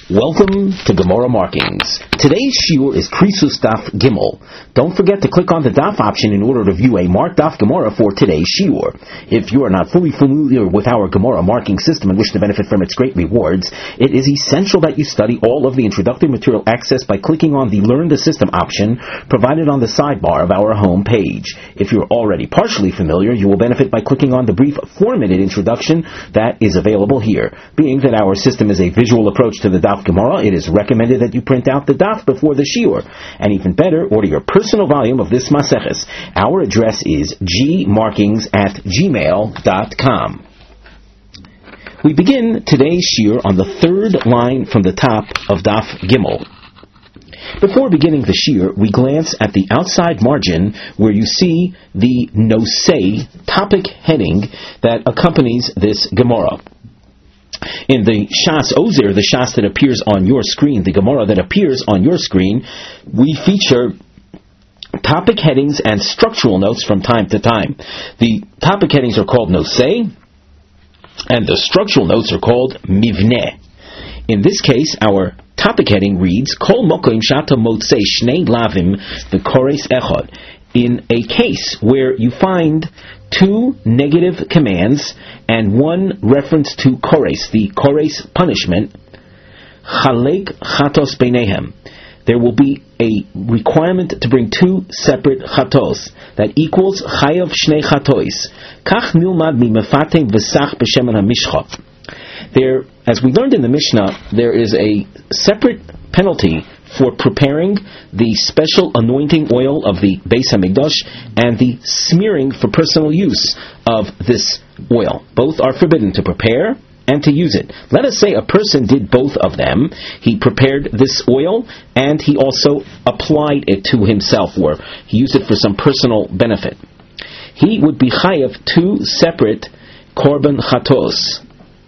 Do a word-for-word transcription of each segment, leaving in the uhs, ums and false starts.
Welcome to Gemara Markings. Today's shiur is Krisus Daf Gimel. Don't forget to click on the Daf option in order to view a marked Daf Gemara for today's shiur. If you are not fully familiar with our Gemara marking system and wish to benefit from its great rewards, it is essential that you study all of the introductory material accessed by clicking on the Learn the System option provided on the sidebar of our home page. If you're already partially familiar, you will benefit by clicking on the brief four-minute introduction that is available here. Being that our system is a visual approach to the Daf Gemara, it is recommended that you print out the Daf before the shiur. And even better, order your personal volume of this Maseches. Our address is g markings at gmail dot com. We begin today's shiur on the third line from the top of Daf Gimel. Before beginning the shiur, we glance at the outside margin where you see the Nosei topic heading that accompanies this Gemara. In the Shas Ozer, the Shas that appears on your screen, the Gemara that appears on your screen, we feature topic headings and structural notes from time to time. The topic headings are called Nosei, and the structural notes are called Mivneh. In this case, our topic heading reads, Kol mokoim shata motzei shnei lavim v'kores echad. In a case where you find two negative commands and one reference to kores, the kores punishment, chalek chatos beinehem. There will be a requirement to bring two separate chatos that equals chayav shnei chatois. Kach nilmad mi mefatem v'sach b'shemen hamishcha. There, as we learned in the Mishnah, there is a separate penalty for preparing the special anointing oil of the Beis Hamikdash and the smearing for personal use of this oil. Both are forbidden, to prepare and to use it. Let us say a person did both of them. He prepared this oil and he also applied it to himself, or he used it for some personal benefit. He would be chayav two separate korban chatos.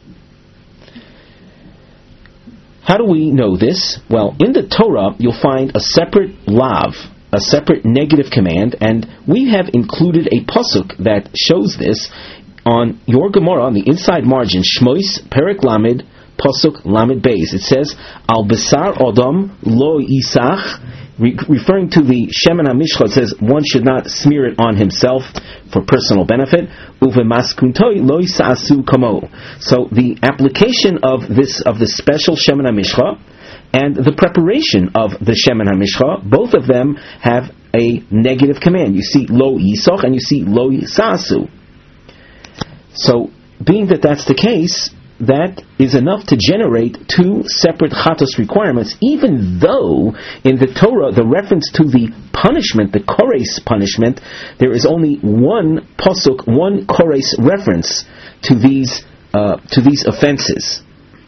How do we know this? Well, in the Torah, you'll find a separate lav, a separate negative command, and we have included a pasuk that shows this on your Gemara, on the inside margin, Shmois, Perek Lamed, pasuk Lamed Beis. It says, Al Besar Odom Lo Yisach, re- referring to the Shemen HaMishcha. It says one should not smear it on himself for personal benefit. Uvemaskuntoi lo yisasu kamo. So the application of this of the special Shemen HaMishcha and the preparation of the Shemen HaMishcha, both of them have a negative command. You see lo yisach and you see lo yisasu. So, being that that's the case, that is enough to generate two separate chatos requirements, even though in the Torah, the reference to the punishment, the kores punishment, there is only one pasuk, one kores reference to these uh, to these offenses.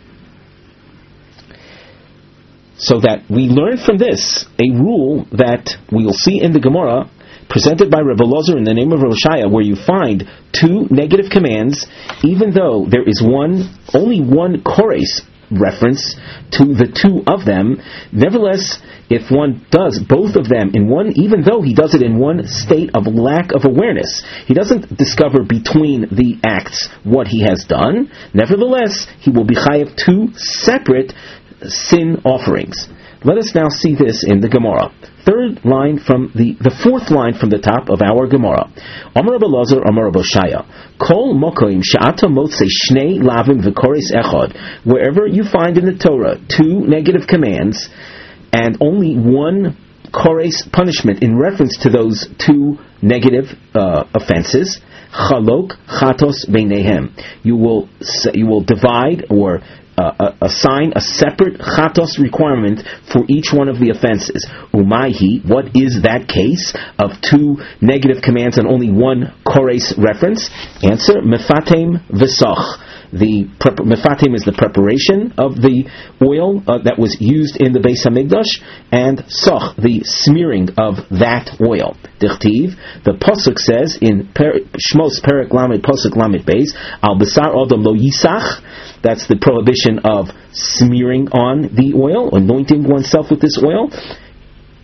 So that we learn from this a rule that we will see in the Gemara, presented by Rebbe Lozer in the name of Rosh Hashaya, where you find two negative commands, even though there is one, only one kores reference to the two of them. Nevertheless, if one does both of them in one, even though he does it in one state of lack of awareness, he doesn't discover between the acts what he has done, nevertheless, he will be chayav two separate sin offerings. Let us now see this in the Gemara. Third line from the, the fourth line from the top of our Gemara. Amar Rebbe Lozer, Amar Rebbe Shaya. Kol mokoim she'ata motzei shnei lavim v'kores echad. Wherever you find in the Torah two negative commands and only one kores punishment in reference to those two negative uh, offenses, chalok chatos beinehem. You will you will divide or Uh, assign a separate chatos requirement for each one of the offenses. Umaihi, what is that case of two negative commands and only one kores reference? Answer, mefatem v'soch. The prep- mefatem is the preparation of the oil uh, that was used in the Beis Hamikdash, and soch, the smearing of that oil. Dichtiv, the pasuk says in per- Shmos Perek Lamed pasuk Lamed Beis, Al Besar Odom Lo Yisach. That's the prohibition of smearing on the oil, anointing oneself with this oil.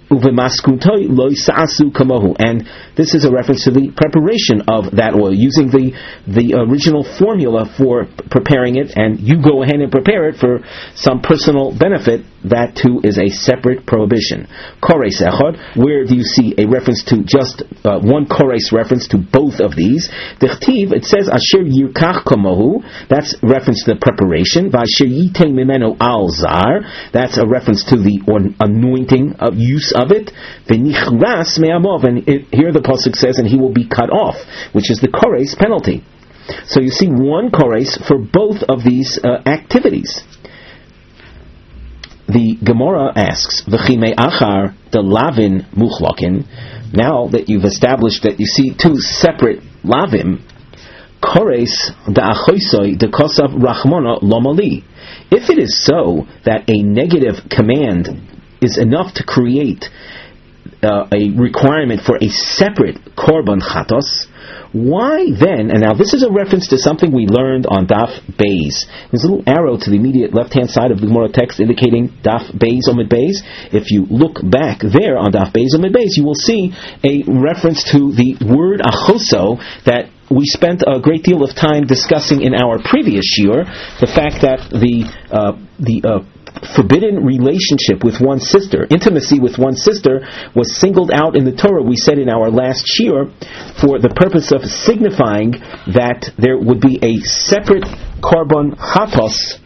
Uvemaskuntoi loy sa'asu kamohu, and this is a reference to the preparation of that oil, using the the original formula for preparing it, and you go ahead and prepare it for some personal benefit. That too is a separate prohibition. Kores echad, where do you see a reference to just uh, one kores reference to both of these? Dechtiv, it says asher yirkach kamohu, that's reference to the preparation. Vasher yitei mimeno al zar, that's a reference to the anointing of use of it. V'nichras me'amov, and it, here the pasuk says, and he will be cut off, which is the kores penalty. So you see one kores for both of these uh, activities. The Gemara asks, V'chimei achar de lavin muchlakin. Now that you've established that you see two separate lavim, kores da achoisoi de kosav rachmona lomali. If it is so that a negative command is enough to create uh, a requirement for a separate korban chatos, why then, and now this is a reference to something we learned on Daf Beis. There's a little arrow to the immediate left-hand side of the Gemara text indicating Daf Beis Omid Beis. If you look back there on Daf Beis Omid Beis, you will see a reference to the word achoso that we spent a great deal of time discussing in our previous shiur, the fact that the uh, the uh, forbidden relationship with one sister, intimacy with one sister, was singled out in the Torah, we said in our last shiur, for the purpose of signifying that there would be a separate korban chatos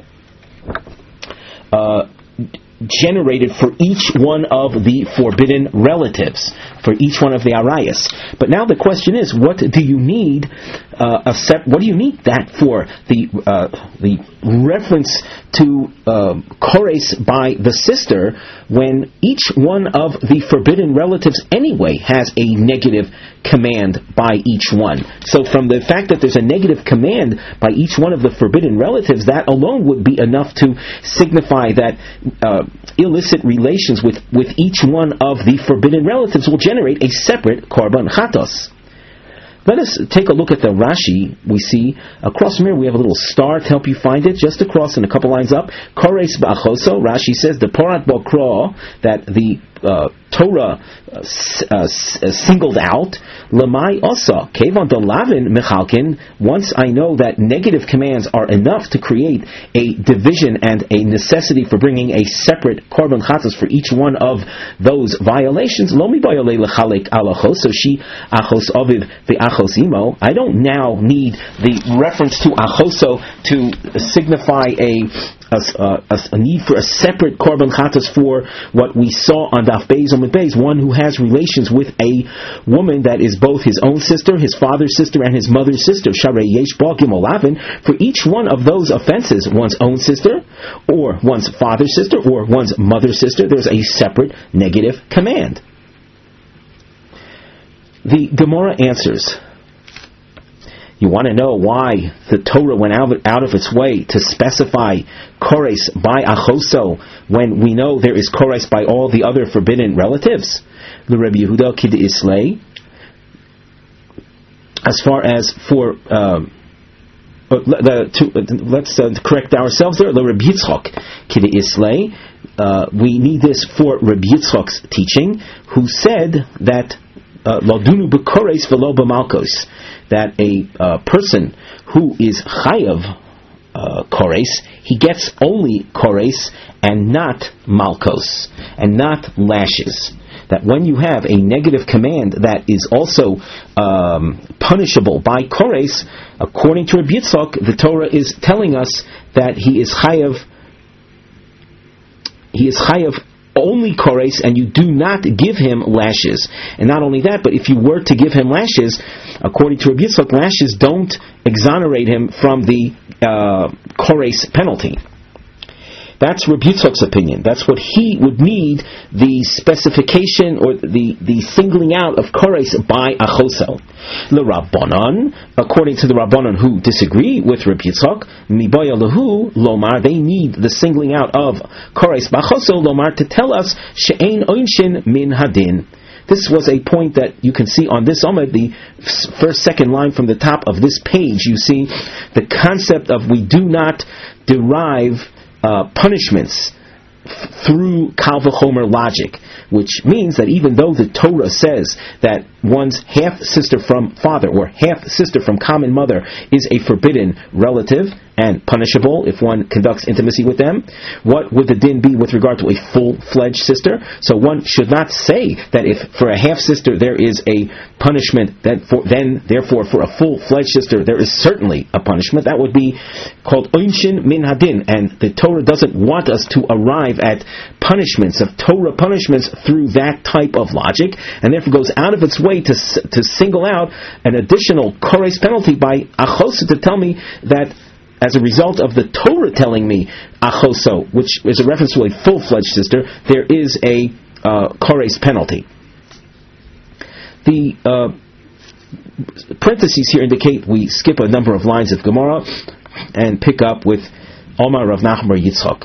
uh, generated for each one of the forbidden relatives, for each one of the arayas. But now the question is, what do you need uh, a sep- what do you need that for? The uh, the reference to uh, kores by the sister, when each one of the forbidden relatives anyway has a negative command by each one. So from the fact that there's a negative command by each one of the forbidden relatives, that alone would be enough to signify that uh, illicit relations with, with each one of the forbidden relatives will generate a separate korban chatos. Let us take a look at the Rashi. We see across from here we have a little star to help you find it, just across and a couple lines up. Kores ba'achoso, Rashi says, the Porat Bokro, that the uh, Torah uh, uh, singled out, Lamai Osa, Kevan Lavin Mechalkin, once I know that negative commands are enough to create a division and a necessity for bringing a separate korban chatos for each one of those violations, Lomi Bayole Lechalek Alachos, so she Achos Aviv Ve'achos Imo, I don't now need the reference to Achoso to signify a A, a, a need for a separate korban chatos for what we saw on Daf Beis Omid Beis, one who has relations with a woman that is both his own sister, his father's sister, and his mother's sister. Sharei yesh ba gimel lavin. For each one of those offenses, one's own sister, or one's father's sister, or one's mother's sister, there's a separate negative command. The Gemara answers, you want to know why the Torah went out, out of its way to specify kores by achoso when we know there is kores by all the other forbidden relatives? The Rabbi Yehuda Kid Islay, as far as for um, the, to, uh, let's uh, correct ourselves there. The Rabbi Yitzchok Kid Islay, uh, we need this for Rabbi Yitzchok's teaching, who said that Ladunu b'kores v'lo b'malkos, that a uh, person who is chayav uh, kores, he gets only kores and not malkos, and not lashes. That when you have a negative command that is also um, punishable by kores, according to Rabbi Yitzchok, the Torah is telling us that he is chayav, he is chayav only kores, and you do not give him lashes. And not only that, but if you were to give him lashes, according to Rabbi Yitzchok, lashes don't exonerate him from the uh, kores penalty. That's Rabbi Yitzchok's opinion. That's what he would need, the specification or the, the singling out of kores by achoso. The Rabbanon, according to the Rabbanon who disagree with Rabbi Yitzchok, mibaya lehu lomar, they need the singling out of kores by achoso lomar to tell us she'ein oinshin min hadin. This was a point that you can see on this Omid, the first, second line from the top of this page. You see the concept of we do not derive Uh, punishments through Kal V'chomer logic, which means that even though the Torah says that one's half-sister from father or half-sister from common mother is a forbidden relative and punishable if one conducts intimacy with them, what would the din be with regard to a full-fledged sister? So one should not say that if for a half-sister there is a punishment, that for, then therefore for a full-fledged sister there is certainly a punishment. That would be called Oinshin Min Hadin, and the Torah doesn't want us to arrive at punishments, of Torah punishments, through that type of logic, and therefore goes out of its way to to single out an additional kores penalty by achosa, to tell me that as a result of the Torah telling me achoso, which is a reference to a full-fledged sister, there is a uh, kores penalty. The uh, parentheses here indicate we skip a number of lines of Gemara and pick up with Omar Rav Nachman bar Yitzchok.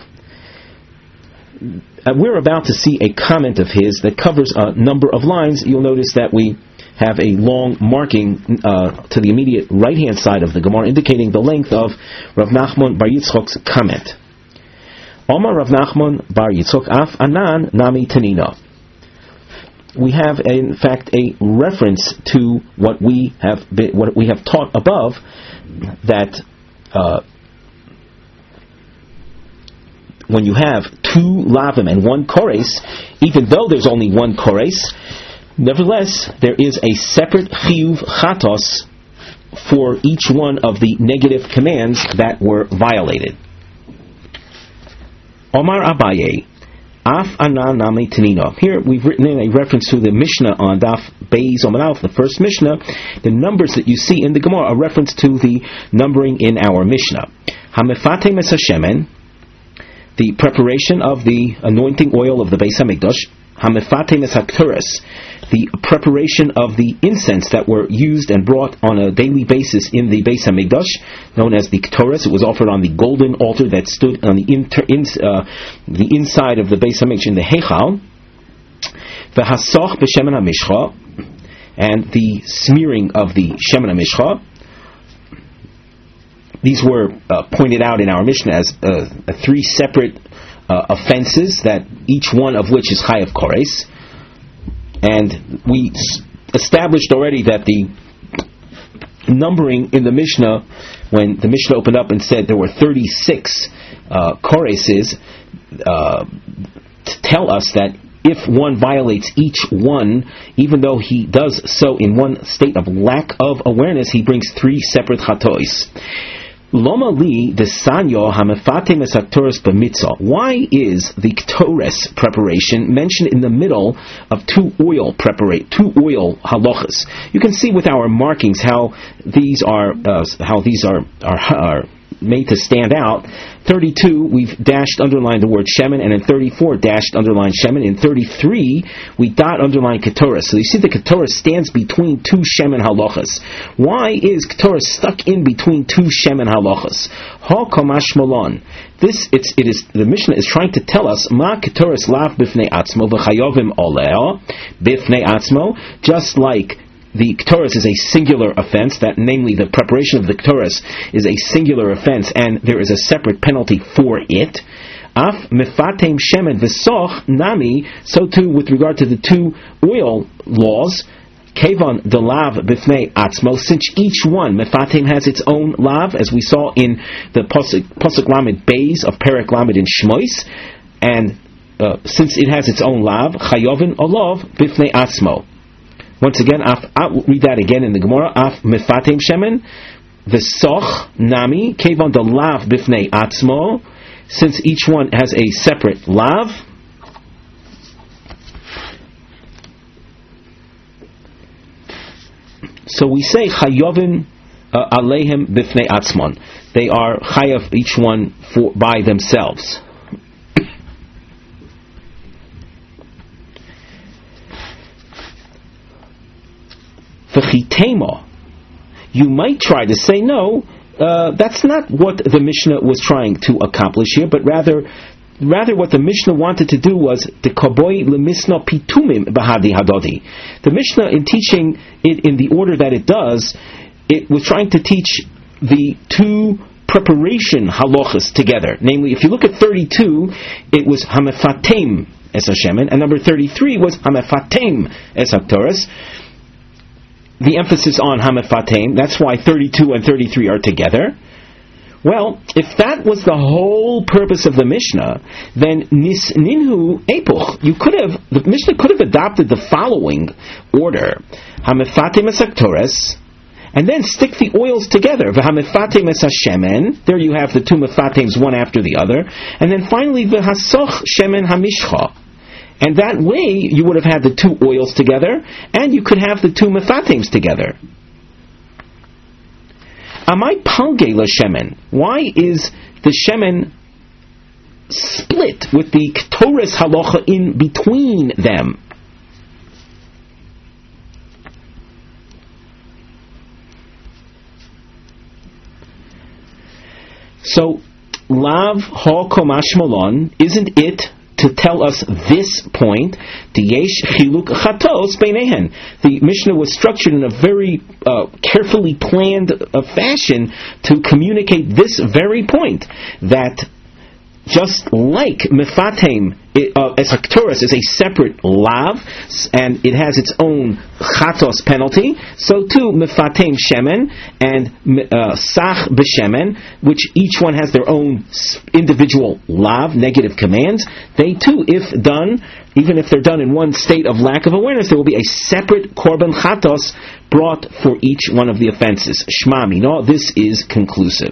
Uh, we're about to see a comment of his that covers a number of lines. You'll notice that we have a long marking uh, to the immediate right-hand side of the Gemara, indicating the length of Rav Nachman bar Yitzchok's comment. Omar Rav Nachman bar Yitzchok af anan nami tanina. We have, in fact, a reference to what we have been, what we have taught above, that uh, when you have two lavim and one kores, even though there's only one kores, nevertheless, there is a separate chiyuv chatos for each one of the negative commands that were violated. Omar Abaye, Af Anan Nami Tanina. Here we've written in a reference to the Mishnah on Daf Beis Omar Aleph, the first Mishnah. The numbers that you see in the Gemara are a reference to the numbering in our Mishnah. Hamefate Mesashemen, the preparation of the anointing oil of the Beis Hamikdash. Hamefate Mesakturas, the preparation of the incense that were used and brought on a daily basis in the Beis Hamikdash, known as the Ketores. It was offered on the golden altar that stood on the inter, in, uh, the inside of the Beis Hamikdash in the Heichal. V'hasoch b'shemen hamishcha, and the smearing of the shemen hamishcha. These were uh, pointed out in our Mishnah as uh, three separate uh, offenses, that each one of which is chayav kores. And we established already that the numbering in the Mishnah, when the Mishnah opened up and said there were thirty-six uh, koreses, uh, to tell us that if one violates each one, even though he does so in one state of lack of awareness, he brings three separate chatois. Loma li desanyo hamefate mesaktoros b'mitzah. Why is the ktores preparation mentioned in the middle of two oil preparate two oil halachas? You can see with our markings how these are uh, how these are, are are made to stand out. thirty-two, we've dashed underlined the word shemen, and in thirty-four, dashed underlined shemen. In thirty-three, we dot underline ketoras. So you see the ketoras stands between two shemen halachas. Why is ketoras stuck in between two shemen halachas? Ha kamash malon. This, it's, it is, the Mishnah is trying to tell us, ma ketoras lav bifnei atzmo v'chayovim oleo bifnei atzmo, just like the Ketores is a singular offense, that namely the preparation of the Ketores is a singular offense, and there is a separate penalty for it. Af mefatem shemen v'soch nami, so too with regard to the two oil laws, Kevon de lav b'fnei atzmo, since each one, mefatem, has its own lav, as we saw in the Pasuk, Pasuk Lamed Beis of Perek Lamed in Shmois, and uh, since it has its own lav, chayovin olav b'fnei atzmo. Once again, af, I'll read that again in the Gemara. Af mefatem shemen v'soch nami kevon de lav b'fnei atzmo, since each one has a separate lav. So we say chayovin alehem b'fnei atzmon. They are chayav each one for by themselves. You might try to say, no, uh, that's not what the Mishnah was trying to accomplish here, but rather, rather what the Mishnah wanted to do was the kaboi lemisna pitumim bahadi hadodi. The Mishnah, in teaching it in the order that it does, it was trying to teach the two preparation halachas together. Namely, if you look at thirty-two, it was hamefatem es hashemen, and number thirty-three was hamefatem es haktoras. The emphasis on hamefatem, that's why thirty-two and thirty-three are together. Well, if that was the whole purpose of the Mishnah, then nis ninhu epuch. You could have the Mishnah could have adopted the following order: hamefatem es haktores, and then stick the oils together. V'hamefatem es hashemen. There you have the two mefatems one after the other, and then finally v'hasoch shemen hamishcha. And that way you would have had the two oils together, and you could have the two mefatems together. Amai palge la shemen. Why is the shemen split with the ketores halacha in between them? So, lav ha komash malon, isn't it to tell us this point? Diyesh chiluk chatos beinehen. The Mishnah was structured in a very uh, carefully planned uh, fashion to communicate this very point, that just like mefatem uh, as haktoras is a separate lav and it has its own chatos penalty, so too mefatem shemen and uh, sach b'shemen, which each one has their own individual lav, negative commands. They too, if done, even if they're done in one state of lack of awareness, there will be a separate korban chatos brought for each one of the offenses. Shma mino, this is conclusive.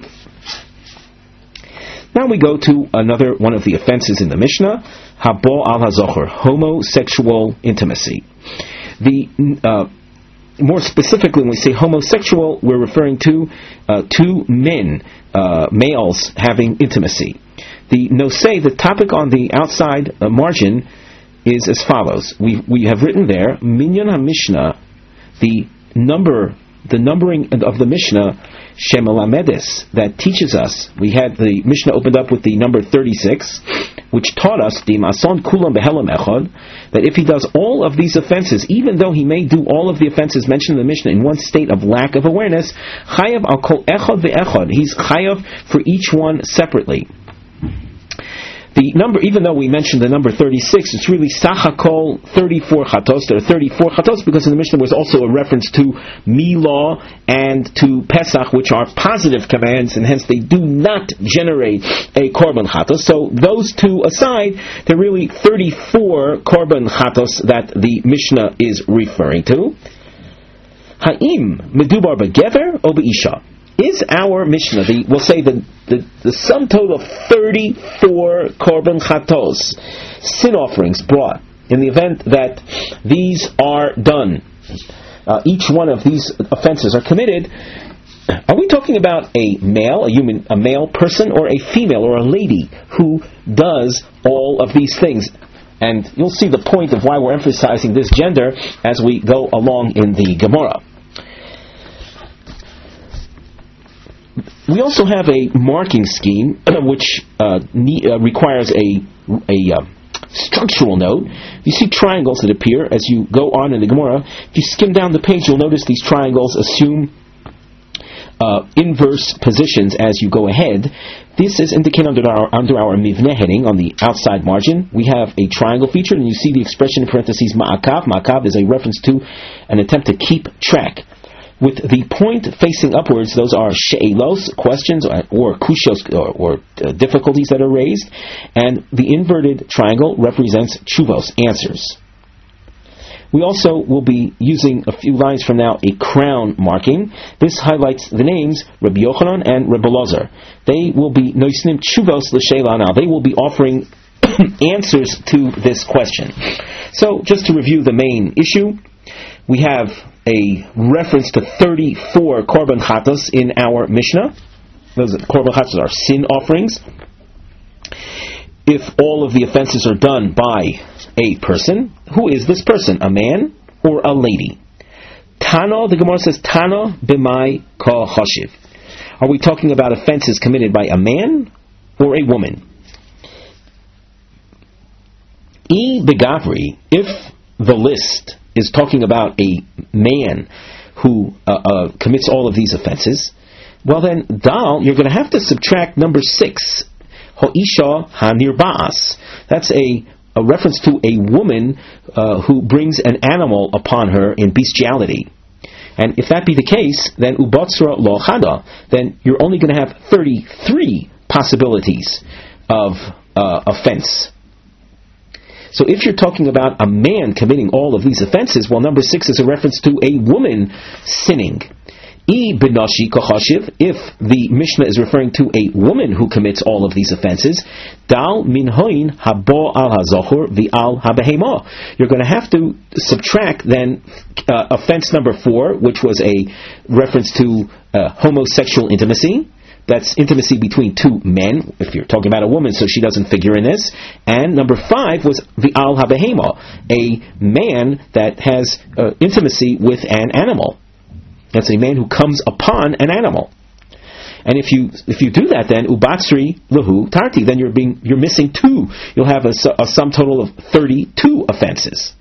Now we go to another one of the offenses in the Mishnah, habo al hazocher, homosexual intimacy. The uh, more specifically, when we say homosexual, we're referring to uh, two men, uh, males having intimacy. The nosei, the topic on the outside uh, margin, is as follows. We we have written there, minyan ha-mishnah, the number, the numbering of the Mishnah, Shemalamedes, that teaches us. We had the Mishnah opened up with the number thirty-six, which taught us the mason kulam behelam echad, that if he does all of these offenses, even though he may do all of the offenses mentioned in the Mishnah in one state of lack of awareness, chayav al kol echad ve'echad, he's chayav for each one separately. The number, even though we mentioned the number thirty-six, it's really sachakol thirty-four chatos. There are thirty-four chatos because in the Mishnah there was also a reference to Milah and to Pesach, which are positive commands, and hence they do not generate a korban chatos. So those two aside, there are really thirty-four korban chatos that the Mishnah is referring to. Ha'im medubar begever o beisha. Is our Mishnah, the, we'll say the, the, the sum total of thirty-four korban chatos, sin offerings brought, in the event that these are done, uh, each one of these offenses are committed, are we talking about a male, a human, a male person, or a female, or a lady who does all of these things? And you'll see the point of why we're emphasizing this gender as we go along in the Gemara. We also have a marking scheme which uh, ne- uh, requires a, a uh, structural note. You see triangles that appear as you go on in the Gemara. If you skim down the page, you'll notice these triangles assume uh, inverse positions as you go ahead. This is indicated under our under our mivneh heading on the outside margin. We have a triangle feature, and you see the expression in parentheses ma'akav. Ma'akav is a reference to an attempt to keep track. With the point facing upwards, those are she'elos, questions, or, or kushos, or, or uh, difficulties that are raised, and the inverted triangle represents tshuvos, answers. We also will be using a few lines from now a crown marking. This highlights the names Rabbi Yochanan and Rabbi Elazar. They will be noisnim tshuvos l'sheila now. They will be offering answers to this question. So, just to review the main issue, we have a reference to thirty-four korban chatos in our Mishnah. Those korban chatos are sin offerings. If all of the offenses are done by a person, who is this person? A man or a lady? Tano, the Gemara says, Tano b'mai ka chashiv. Are we talking about offenses committed by a man or a woman? E begavri, if the list is talking about a man who uh, uh, commits all of these offenses, Well then, dal, you're going to have to subtract number six, ho'isha hanirba'as. That's a, a reference to a woman uh, who brings an animal upon her in bestiality. And if that be the case, then ubatzra lo chada, then you're only going to have thirty-three possibilities of uh, offense. So if you're talking about a man committing all of these offenses, well, number six is a reference to a woman sinning. I binashi kachashiv, if the Mishnah is referring to a woman who commits all of these offenses, dal min hoin habo al hazachur v'al habehema. You're going to have to subtract then uh, offense number four, which was a reference to uh, homosexual intimacy. That's intimacy between two men, if you're talking about a woman, so she doesn't figure in this. And number five was v'al habehema, a man that has uh, intimacy with an animal. That's a man who comes upon an animal. And if you if you do that, then ubatsri lahu tarti, then you're being you're missing two. You'll have a, a sum total of thirty-two offenses.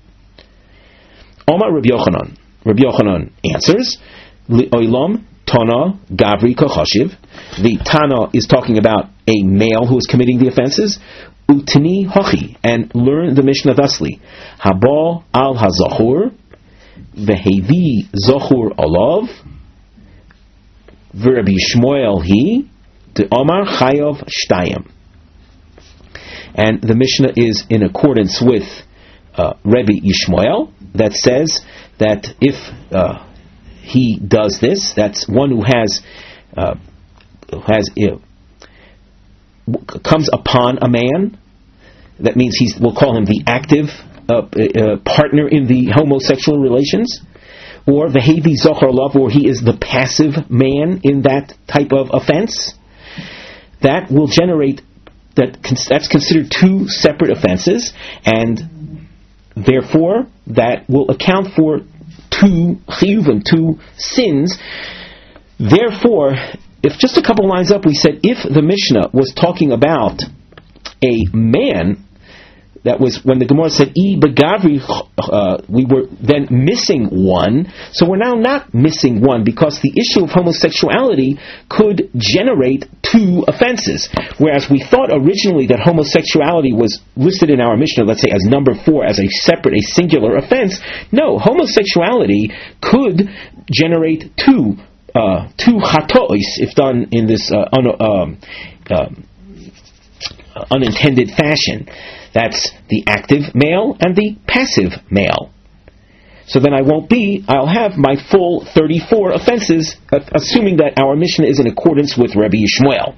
Omar Rabbi Yochanan. Rabbi Yochanan answers, Oilam Tana Gavri Kochashiv. The Tana is talking about a male who is committing the offenses. Utni Hochi, and learn the Mishnah thusly. Haba al hazachur. Vehevi zochur alav, v'Rabbi Shmuel he, de Omar Chayav Shtayim. And the Mishnah is in accordance with uh, Rabbi Yishmael, that says that if uh, he does this, that's one who has uh, has uh, comes upon a man. That means he's, we'll call him the active Uh, uh, partner in the homosexual relations, or the hevi zochar love, or he is the passive man in that type of offense. That will generate that. That's considered two separate offenses, and therefore that will account for two chiyuvim, two sins. Therefore, if just a couple lines up we said if the Mishnah was talking about a man, that was when the Gemara said, I begavri, uh, we were then missing one. So we're now not missing one because the issue of homosexuality could generate two offenses. Whereas we thought originally that homosexuality was listed in our Mishnah, let's say as number four, as a separate, a singular offense. No, homosexuality could generate two, uh, two chatois if done in this uh, un- um, um, unintended fashion. That's the active male and the passive male. So then I won't be, I'll have my full thirty-four offenses, uh, assuming that our Mishnah is in accordance with Rabbi Yishmael.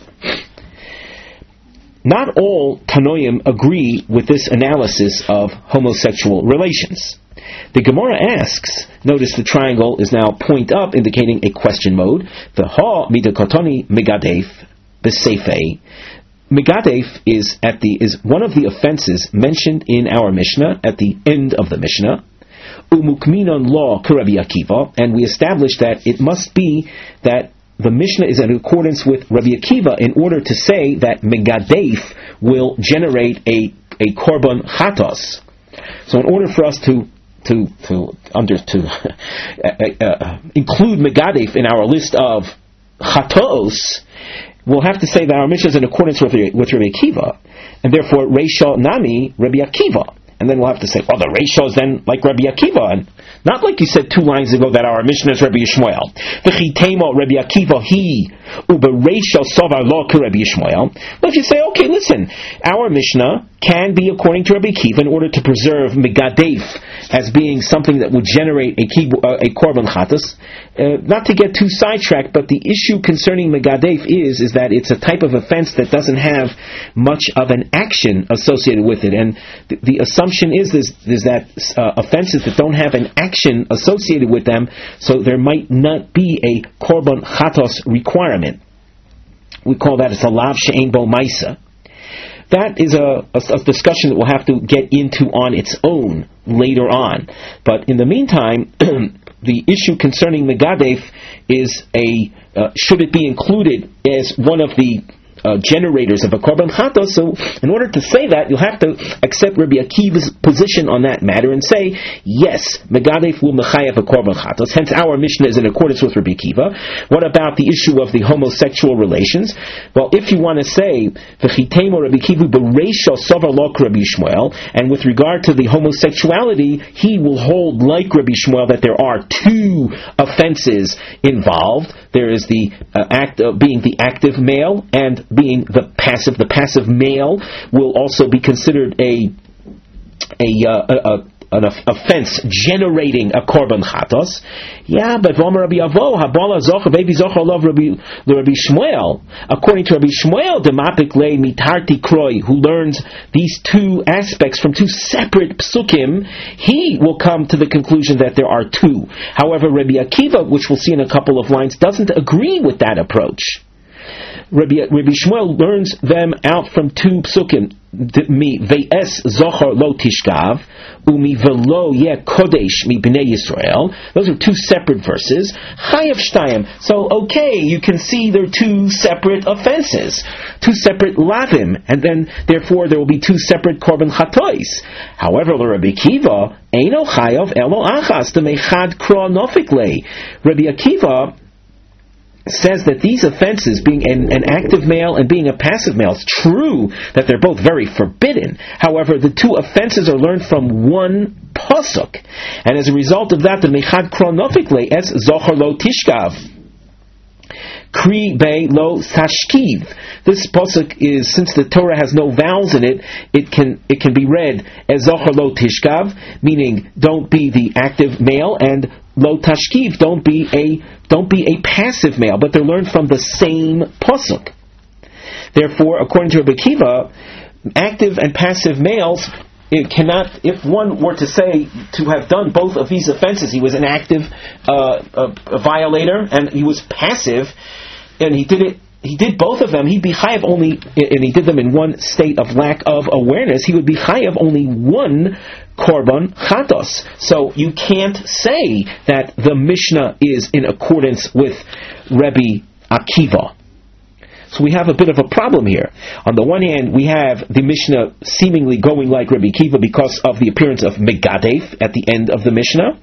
Not all Tanoim agree with this analysis of homosexual relations. The Gemara asks, notice the triangle is now point up, indicating a question mode. The ha midakotoni megadef b'seifei. Megadef is at the is one of the offenses mentioned in our Mishnah at the end of the Mishnah. Umukminon law k'Rabbi Akiva, and we established that it must be that the Mishnah is in accordance with Rabbi Akiva in order to say that Megadef will generate a a korban chatos. So in order for us to to to under to uh, uh, include Megadef in our list of chatos, we'll have to say that our Mishnah is in accordance with, with Rabbi Akiva, and therefore Reisha Nami Rabbi Akiva. And then we'll have to say, well, the Reisha is then like Rabbi Akiva, and not like you said two lines ago that our Mishnah is Rabbi Yishmael. V'chitema Rabbi Akiva he uba Reisha savar lo Rabbi Yishmael. Well, if you say, okay, listen, our Mishnah can be according to Rabbi Akiva in order to preserve Megadef as being something that would generate a, kibu, uh, a korban chatas. Uh, not to get too sidetracked, but the issue concerning Megadef is, is that it's a type of offense that doesn't have much of an action associated with it. And the, the assumption is, is, is that uh, offenses that don't have an action associated with them, so there might not be a korban chatos requirement. We call that a salav she'ein bo maisa. That is a, a, a discussion that we'll have to get into on its own later on. But in the meantime, the issue concerning Megadef is a uh, should it be included as one of the uh, generators of a korban chatos. So in order to say that, you'll have to accept Rabbi Akiva's position on that matter and say, yes, Megadef will mechayev a korban chatos. Hence, our Mishnah is in accordance with Rabbi Akiva. What about the issue of the homosexual relations? Well, if you want to say v'chitemo Rabbi Akiva b'reisha savar lok Rabbi Shmuel, and with regard to the homosexuality, he will hold like Rabbi Shmuel that there are two offenses involved. There is the uh, act of being the active male and being the passive. The passive male will also be considered a a, uh, a, a an offense generating a korban chatos. Yeah, but Vomer Rabbi Avo Habala Zocher Baby Zocher Love Rabbi Rabbi Shmuel. According to Rabbi Shmuel, Demapik Le Mitarti Kroi, who learns these two aspects from two separate psukim, he will come to the conclusion that there are two. However, Rabbi Akiva, which we'll see in a couple of lines, doesn't agree with that approach. Rabbi, Rabbi Shmuel learns them out from two psukim. Mi ve'es zochar lo tishkav umi velo ye kodesh mi bnei Yisrael. Those are two separate verses. Chayav shtayim. So okay, you can see they're two separate offenses, two separate lavim, and then therefore there will be two separate korban chatois. However, Rabbi Akiva eino chayav elo achas demechad kro nofikle. Rabbi Akiva says that these offenses, being an, an active male and being a passive male, it's true that they're both very forbidden. However, the two offenses are learned from one pasuk, and as a result of that, the mechad kronofikle es zochar lo tishkav. Kri be lo tashkiv. This pasuk is, since the Torah has no vowels in it, it can it can be read as zochar lo tishkav, meaning don't be the active male, and lo tashkiv, don't be a don't be a passive male, but they're learned from the same pasuk. Therefore, according to Rabbi Akiva, active and passive males, it cannot, if one were to say to have done both of these offenses, he was an active uh, a, a violator and he was passive, and he did it. He did both of them. He'd be chayav only, and he did them in one state of lack of awareness. He would be chayav only one korban chatos. So you can't say that the Mishnah is in accordance with Rabbi Akiva. So we have a bit of a problem here. On the one hand, we have the Mishnah seemingly going like Rabbi Akiva because of the appearance of Megadef at the end of the Mishnah.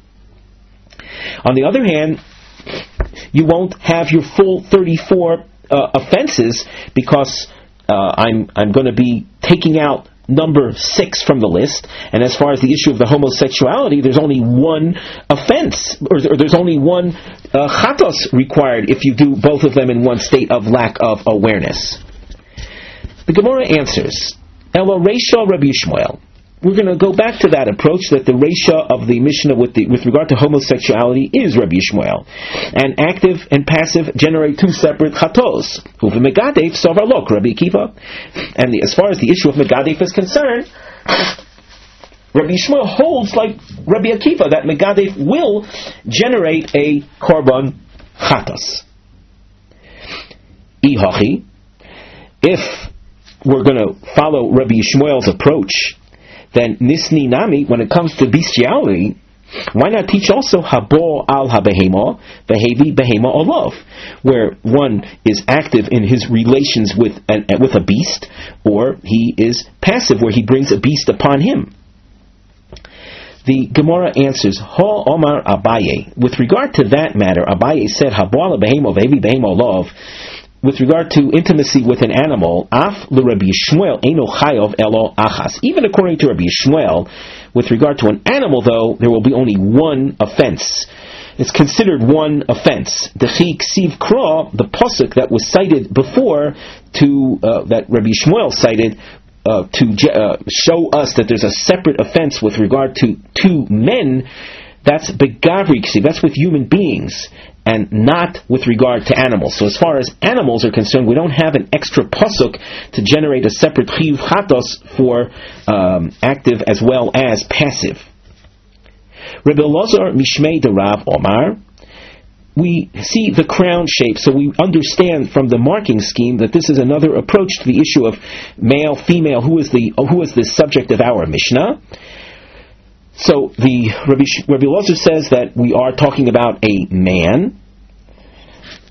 On the other hand, you won't have your full thirty-four Uh, offenses, because uh, I'm I'm going to be taking out number six from the list, and as far as the issue of the homosexuality, there's only one offense, or, or there's only one uh, chatos required if you do both of them in one state of lack of awareness. The Gemara answers, Elo Reisha Rabbi Shmuel. We're going to go back to that approach that the Reisha of the Mishnah with the, with regard to homosexuality is Rabbi Shmuel. And active and passive generate two separate chatos. Uve Megadef Sovar Lok Rabbi Akiva. And the, as far as the issue of Megadef is concerned, Rabbi Shmuel holds like Rabbi Akiva that Megadef will generate a korban chatos. Ihachi, if we're going to follow Rabbi Shmuel's approach, then Nisni Nami, when it comes to bestiality, why not teach also Habo al Habehema, Behevi Behema Olav, where one is active in his relations with an, with a beast, or he is passive, where he brings a beast upon him. The Gemara answers, Ha Omar Abaye. With regard to that matter, Abaye said, Habo al Behema, Behevi Behema Olav, with regard to intimacy with an animal, af l'Rabbi Shmuel eino chayav elo achas. Even according to Rabbi Shmuel, with regard to an animal, though, there will be only one offense. It's considered one offense. Dechi ksiv kra, the pasuk that was cited before, to uh, that Rabbi Shmuel cited uh, to uh, show us that there's a separate offense with regard to two men. That's begavri ksiv. That's with human beings, and not with regard to animals. So as far as animals are concerned, we don't have an extra pasuk to generate a separate chiyuv chatos for um, active as well as passive. Rebbe Elazar Mishmei de Rav Omar, we see the crown shape, so we understand from the marking scheme that this is another approach to the issue of male, female, who is the who is the subject of our Mishnah. So the Rabbi, Rabbi Elazar says that we are talking about a man,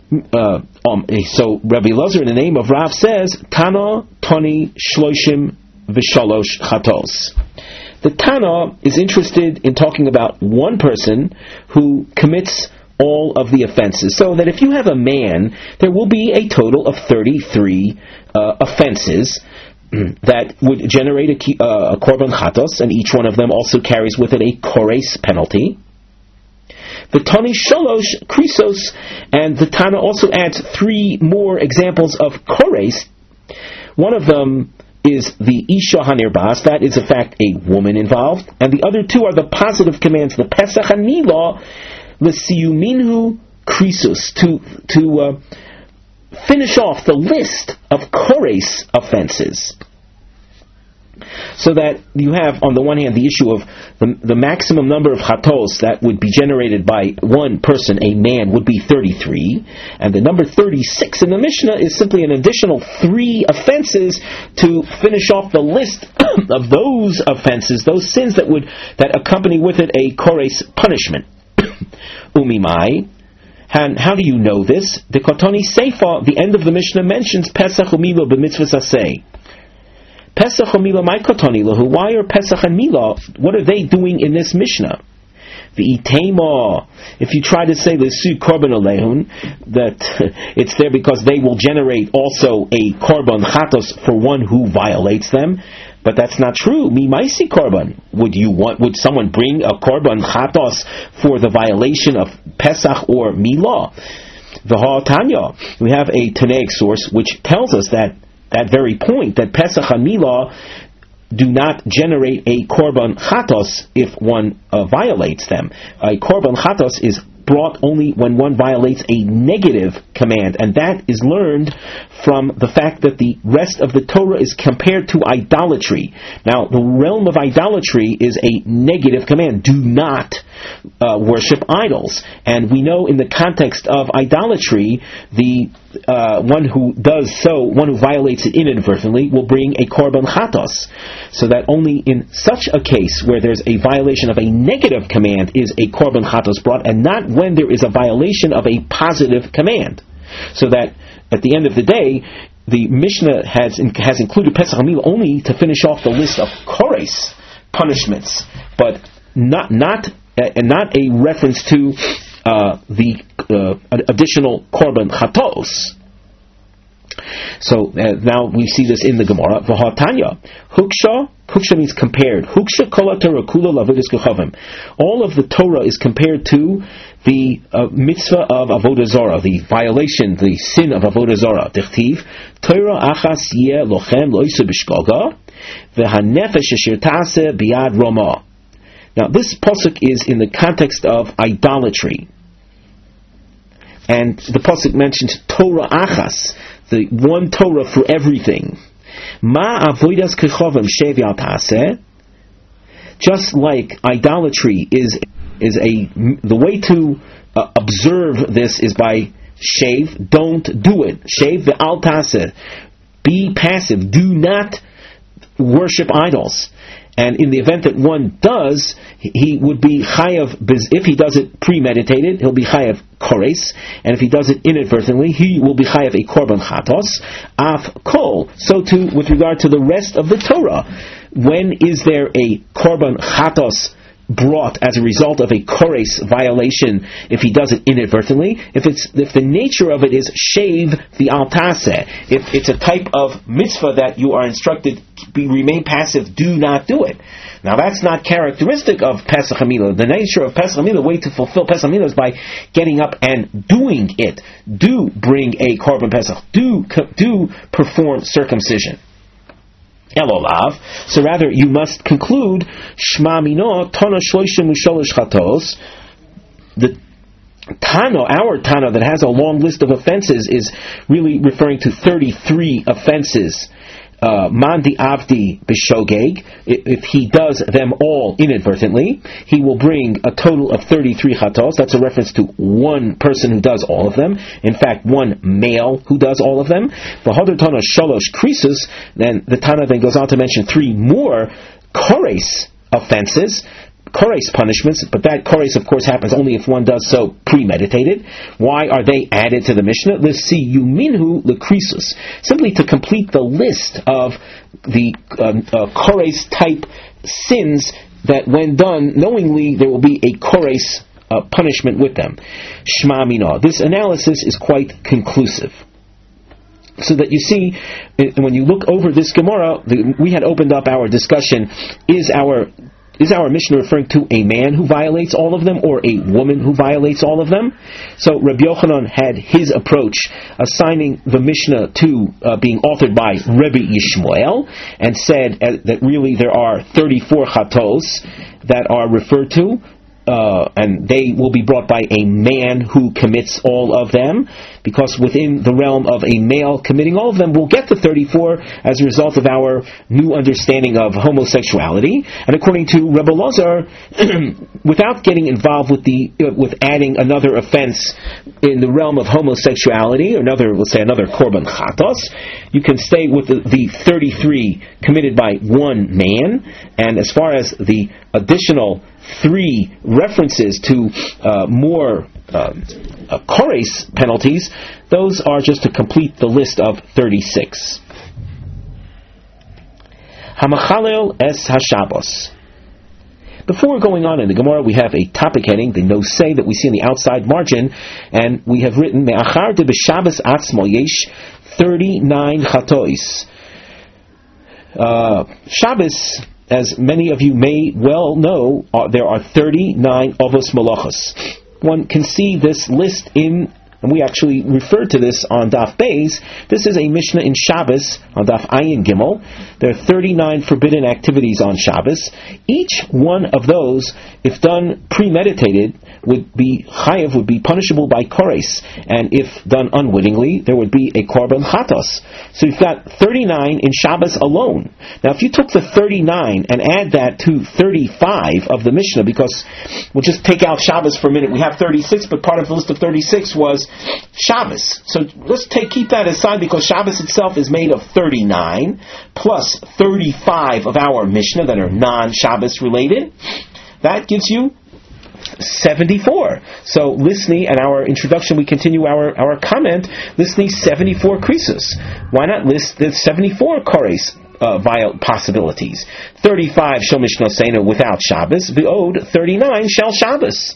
Uh, um, so Rabbi Elazar, in the name of Rav, says Tana Tani Shloshim V'Shalosh Chatos. The Tana is interested in talking about one person who commits all of the offenses. So that if you have a man, there will be a total of thirty-three uh, offenses that would generate a, uh, a korban chatos, and each one of them also carries with it a kores penalty. The Tani Shalosh Krisos, and the Tana also adds three more examples of kores. One of them is the Isha Hanirbas, that is in fact a woman involved, and the other two are the positive commands, the Pesach and Milah, L'siyuminhu Krisos, to to uh, finish off the list of kores offenses. So that you have, on the one hand, the issue of the, the maximum number of chatos that would be generated by one person, a man, would be thirty-three, and the number thirty-six in the Mishnah is simply an additional three offenses to finish off the list of those offenses, those sins that would that accompany with it a kores punishment. Umimai. And how do you know this? The Kotoni Seifa, the end of the Mishnah, mentions Pesach u'Milah b'mitzvahs aseh. Pesach u'Milah my Kotoni lahu. Why are Pesach and Milah? What are they doing in this Mishnah? V'itema. If you try to say l'su korban alehun, that it's there because they will generate also a korban chatos for one who violates them. But that's not true. Mi maisi korban. Would you want? Would someone bring a korban chatos for the violation of Pesach or Milah? The Ha'atanya. We have a Tanaic source which tells us that that very point, that Pesach and Milah do not generate a korban chatos if one uh, violates them. A korban chatos is brought only when one violates a negative command, and that is learned from the fact that the rest of the Torah is compared to idolatry. Now, the realm of idolatry is a negative command. Do not uh, worship idols. And we know in the context of idolatry, the uh, one who does so, one who violates it inadvertently, will bring a korban chatos. So that only in such a case where there's a violation of a negative command is a korban chatos brought, and not when there is a violation of a positive command. So that at the end of the day, the Mishnah has has included Pesach HaMilah only to finish off the list of kores punishments, but not not uh, not a reference to uh, the uh, additional korban chatos. So uh, now we see this in the Gemara. V'hatanya huksha. Huksha means compared. Huksha kol Torah kula lavodis kechavim. All of the Torah is compared to the uh, mitzvah of avodah zarah, the violation, the sin of avodah zarah. Dichtiv Torah achas yeh lochem loisa b'shgaga v'hanefesh asher taseh biyad roma. Now this pasuk is in the context of idolatry, and the pasuk mentions Torah achas, the one Torah for everything. Ma avodas kechavim shev yal taseh. Just like idolatry is is a the way to uh, observe this is by shave. Don't do it. Shave the al taseh. Be passive. Do not worship idols. And in the event that one does, he would be chayav, if he does it premeditated, he'll be chayav kores, and if he does it inadvertently, he will be chayav a korban chatos, af kol. So too, with regard to the rest of the Torah, when is there a korban chatos brought as a result of a kores violation if he does it inadvertently? If it's if the nature of it is shave the al taseh, if it's a type of mitzvah that you are instructed be remain passive, do not do it. Now that's not characteristic of Pesach HaMilah. The nature of Pesach HaMilah, the way to fulfill Pesach HaMilah is by getting up and doing it. Do bring a korban Pesach. Do do perform circumcision. Elolav. So rather, you must conclude Shma Mino Tana Shloishim Ushalosh Chatos. The Tana, our Tana, that has a long list of offenses, is really referring to thirty-three offenses. Uh, Mandi Avdi B'Shogeg. If he does them all inadvertently, he will bring a total of thirty-three chatos. That's a reference to one person who does all of them. In fact, one male who does all of them. V'Hadar Tana Shalosh Krisus. Then the Tana then goes on to mention three more kores offenses. Kores punishments, but that Kores, of course, happens only if one does so premeditated. Why are they added to the Mishnah? Let's see, Yuminhu Lekrisus, simply to complete the list of the um, uh, Kores type sins that, when done knowingly, there will be a Kores uh, punishment with them. Shma Mina. This analysis is quite conclusive. So that you see, when you look over this Gemara, the, we had opened up our discussion, is our Is our Mishnah referring to a man who violates all of them or a woman who violates all of them? So Rabbi Yochanan had his approach, assigning the Mishnah to uh, being authored by Rabbi Yishmael, and said uh, that really there are thirty-four chatos that are referred to, uh, and they will be brought by a man who commits all of them, because within the realm of a male committing all of them, we'll get to thirty-four as a result of our new understanding of homosexuality. And according to Rebbe Lazar, without getting involved with the uh, with adding another offense in the realm of homosexuality, or another, let's say another korban chatos, you can stay with the, the thirty-three committed by one man. And as far as the additional three references to uh, more uh, uh, Kores penalties, those are just to complete the list of thirty-six. Hamachalel es hashabos. Before going on in the Gemara, we have a topic heading, the no say that we see in the outside margin, and we have written Me'achar de b'Shabbos atzmo yesh thirty-nine chatois. Uh, Shabbos, as many of you may well know, uh, there are thirty-nine avos malachos. One can see this list in, and we actually referred to this on Daf Beis. This is a Mishnah in Shabbos on Daf Ayin Gimel. There are thirty-nine forbidden activities on Shabbos. Each one of those, if done premeditated, would be chayav, would be punishable by kores, and if done unwittingly, there would be a korban chatos. So you've got thirty-nine in Shabbos alone. Now, if you took the thirty-nine and add that to thirty-five of the Mishnah, because we'll just take out Shabbos for a minute. We have thirty-six, but part of the list of thirty-six was Shabbos. So let's take keep that aside, because Shabbos itself is made of thirty-nine plus thirty-five of our Mishnah that are non-Shabbos related. That gives you seventy-four. So Lisni, and our introduction, we continue our, our comment, Lisni seventy-four krisus. Why not list the seventy-four kores uh, via possibilities? thirty-five shel mishnosenu without Shabbos, v'od thirty-nine shel Shabbos.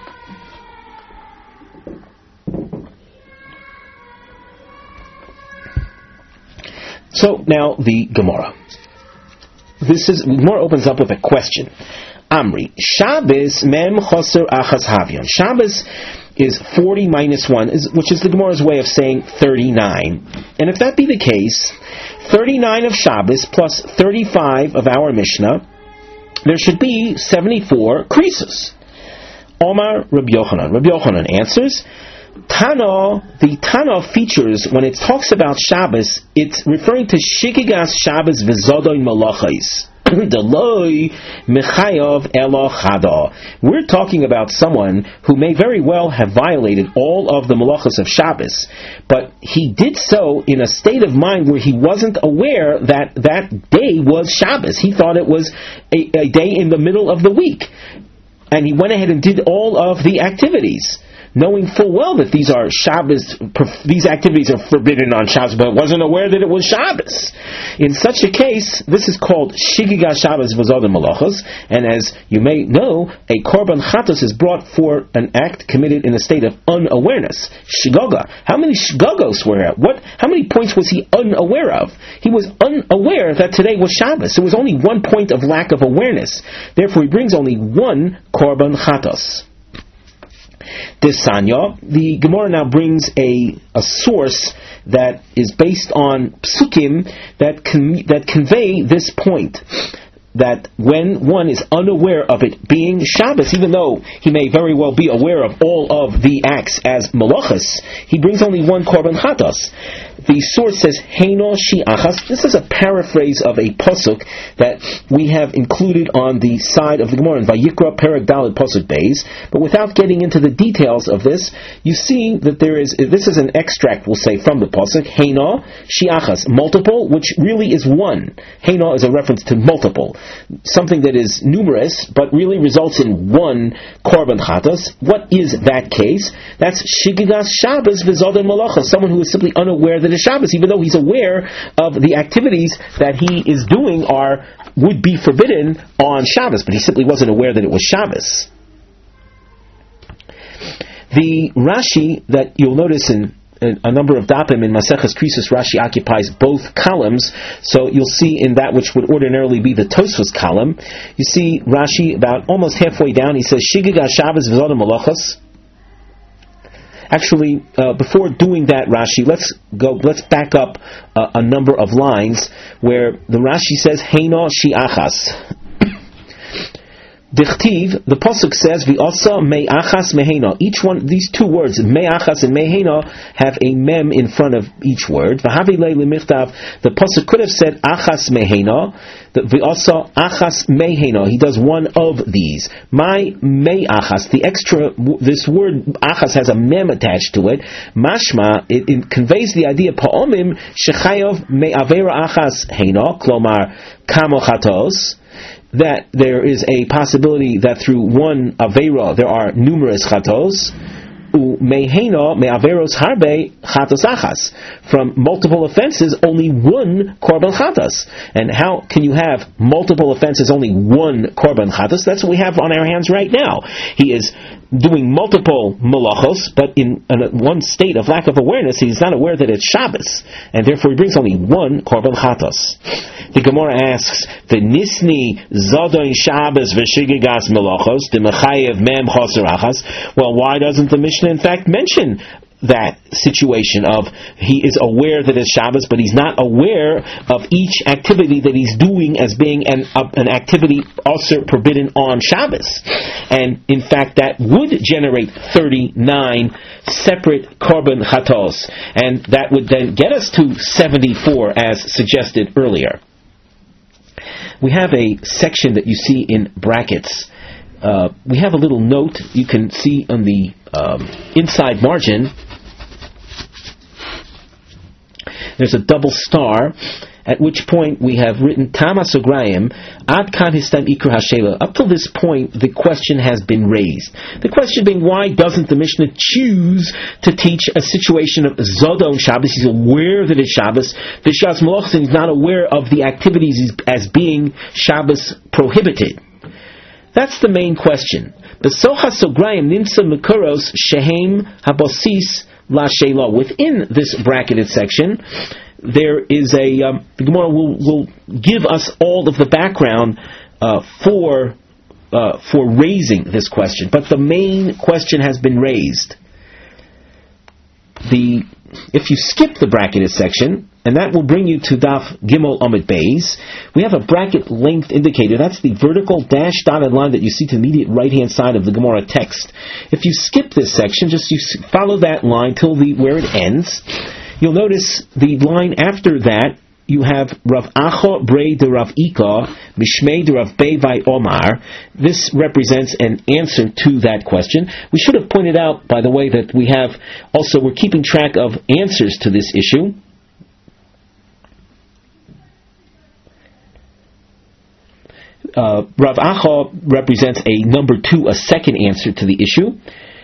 So now the Gemara. This is Gemara opens up with a question. Amri, Shabbos mem choser achas havyon. Shabbos is forty minus one, is, which is the Gemara's way of saying thirty-nine. And if that be the case, thirty-nine of Shabbos plus thirty-five of our Mishnah, there should be seventy-four krisus. Omar Rabbi Yochanan. Rabbi Yochanan answers, Tana, the Tana features, when it talks about Shabbos, it's referring to Shikigas Shabbos v'Zodoy Malachais. We're talking about someone who may very well have violated all of the malachos of Shabbos, but he did so in a state of mind where he wasn't aware that that day was Shabbos. He thought it was a, a day in the middle of the week, and he went ahead and did all of the activities, knowing full well that these are Shabbos, these activities are forbidden on Shabbos, but wasn't aware that it was Shabbos. In such a case, this is called Shigiga Shabbos V'Zodim Malachos, and as you may know, a korban chatos is brought for an act committed in a state of unawareness. Shigoga. How many shigogos were there? What? How many points was he unaware of? He was unaware that today was Shabbos. There was only one point of lack of awareness. Therefore, he brings only one korban chatos. This Sanya, the Gemara now brings a, a source that is based on psukim that con- that convey this point, that when one is unaware of it being Shabbos, even though he may very well be aware of all of the acts as malachas, he brings only one korban chatos. the source says Heino Shi'achas. This is a paraphrase of a pasuk that we have included on the side of the Gemara in Vayikra Perek Daled Pasuk Beis. But without getting into the details of this, you see that there is, this is an extract, we'll say, from the pasuk, Heino Shi'achas, multiple, which really is one. Heino is a reference to multiple, something that is numerous, but really results in one korban chatas. What is that case? That's Shigigas Shabbos V'Zoden Malachos, someone who is simply unaware that it's Shabbos, even though he's aware of the activities that he is doing are would be forbidden on Shabbos, but he simply wasn't aware that it was Shabbos. The Rashi that you'll notice in a number of dapim in Maseches Krisus, Rashi occupies both columns, so you'll see in that which would ordinarily be the Tosfos column, you see Rashi about almost halfway down, he says, Shigigas Shabbos V'Zoden Malachos. Actually, uh, before doing that, Rashi, let's go. Let's back up uh, a number of lines where the Rashi says Heino Shi'achas. Dichtiv, the pasuk says V'asa me'achas meheina. Each one, these two words, me'achas and meheina, have a mem in front of each word. V'havi lei l'michtav. The pasuk could have said achas meheina. V'asa achas meheina. He does one of these. My me'achas. The extra, this word achas has a mem attached to it. Mashma, it, it conveys the idea pa'omim shechayov me'avera achas heina. Klomar kamochatos. That there is a possibility that through one Avera there are numerous chatos. Mehena me'averos harbe chatos achas. From multiple offenses, only one korban chatos. And how can you have multiple offenses, only one korban chatos? That's what we have on our hands right now. He is doing multiple malachos, but in one state of lack of awareness, he's not aware that it's Shabbos, and therefore he brings only one korban chatos. The Gemara asks, the Nisni Zodon Shabbos v'shigigas malachos, the Mechayev mem chaser achas. Well, why doesn't the Mishnah in fact mention that situation of he is aware that it's Shabbos, but he's not aware of each activity that he's doing as being an, uh, an activity also forbidden on Shabbos. And in fact, that would generate thirty-nine separate korban chatos, and that would then get us to seventy-four as suggested earlier. We have a section that you see in brackets. Uh, we have a little note you can see on the um, inside margin. There's a double star, at which point we have written Tama Sograyim, Ad Kan Histam Ikur Hashela. Up till this point, the question has been raised. The question being, why doesn't the Mishnah choose to teach a situation of Zodon Shabbos? He's aware that it's Shabbos. V'Shas Malachos, he's not aware of the activities as being Shabbos prohibited. That's the main question. The Socha Sograyim Nimsa Mekuros Shehem Habosis La Sheila. Within this bracketed section, there is a um, the Gemara will, will give us all of the background uh, for uh, for raising this question, but the main question has been raised. The if you skip the bracketed section, and that will bring you to Daf Gimel Amid Beis, we have a bracket length indicator. That's the vertical dash dotted line that you see to the immediate right-hand side of the Gemara text. If you skip this section, just you follow that line till the where it ends. You'll notice the line after that, you have Rav Acho Brei de Rav Ika, Mishmei de Rav Bevai Omar. This represents an answer to that question. We should have pointed out, by the way, that we have also, we're keeping track of answers to this issue. Uh, Rav Acha represents a number two, a second answer to the issue.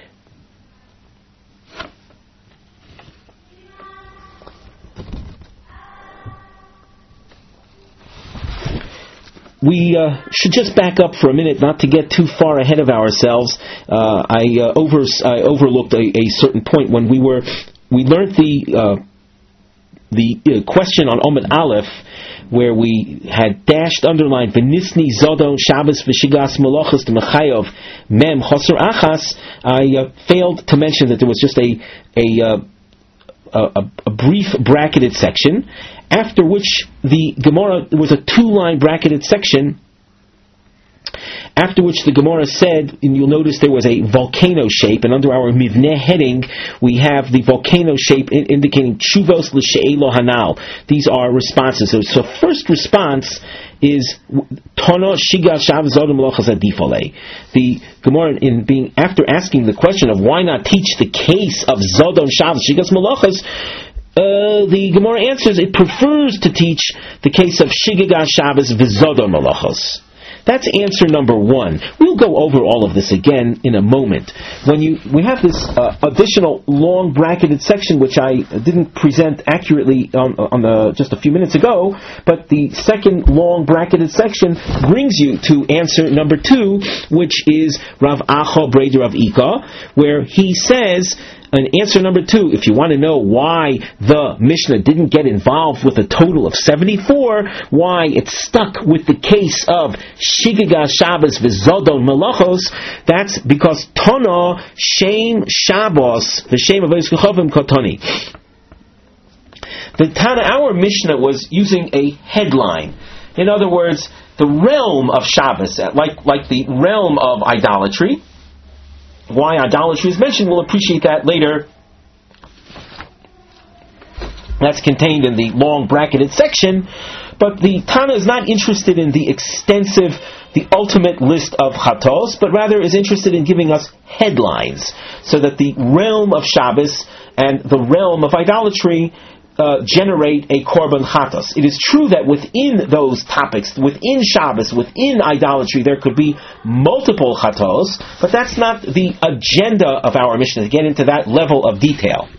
We uh, should just back up for a minute, not to get too far ahead of ourselves. Uh, I, uh, over, I overlooked a, a certain point when we were we learned the uh, the uh, question on Omid Aleph, where we had dashed underlined V'nisni Zodon Shabbos V'shigas Malachos D'Mechayov Mem Choser Achas. I uh, failed to mention that there was just a a, uh, a a brief bracketed section, after which the Gemara, there was a two-line bracketed section, after which the Gemara said, and you'll notice there was a volcano shape, and under our Mivneh heading, we have the volcano shape in, indicating Tshuvos L'She'elo Hanal. These are responses. So, so first response is Tono Shiga Shav Zodom Melachos Adifale. The Gemara, in being after asking the question of why not teach the case of Zodom Shav Shigas Melachos, Uh, the Gemara answers it prefers to teach the case of Shigagas Shabbos V'Zodom Melachos. That's answer number one. We'll go over all of this again in a moment. When you we have this uh, additional long bracketed section, which I didn't present accurately on, on the just a few minutes ago, but the second long bracketed section brings you to answer number two, which is Rav Acha Breder of Ika, where he says, and answer number two, if you want to know why the Mishnah didn't get involved with a total of seventy-four, why it stuck with the case of Shigagas Shabbos V'Zodom Melachos, that's because Tono Shem Shabbos V'Shem Avos Kechovim Kotoni. The Tana, our Mishnah was using a headline. In other words, the realm of Shabbos, like like the realm of idolatry. Why idolatry is mentioned, we'll appreciate that later. That's contained in the long bracketed section. But the Tana is not interested in the extensive, the ultimate list of chatos, but rather is interested in giving us headlines, so that the realm of Shabbos and the realm of idolatry Uh, generate a korban chatos. It is true that within those topics, within Shabbos, within idolatry, there could be multiple chatos, but that's not the agenda of our Mishnah, to get into that level of detail.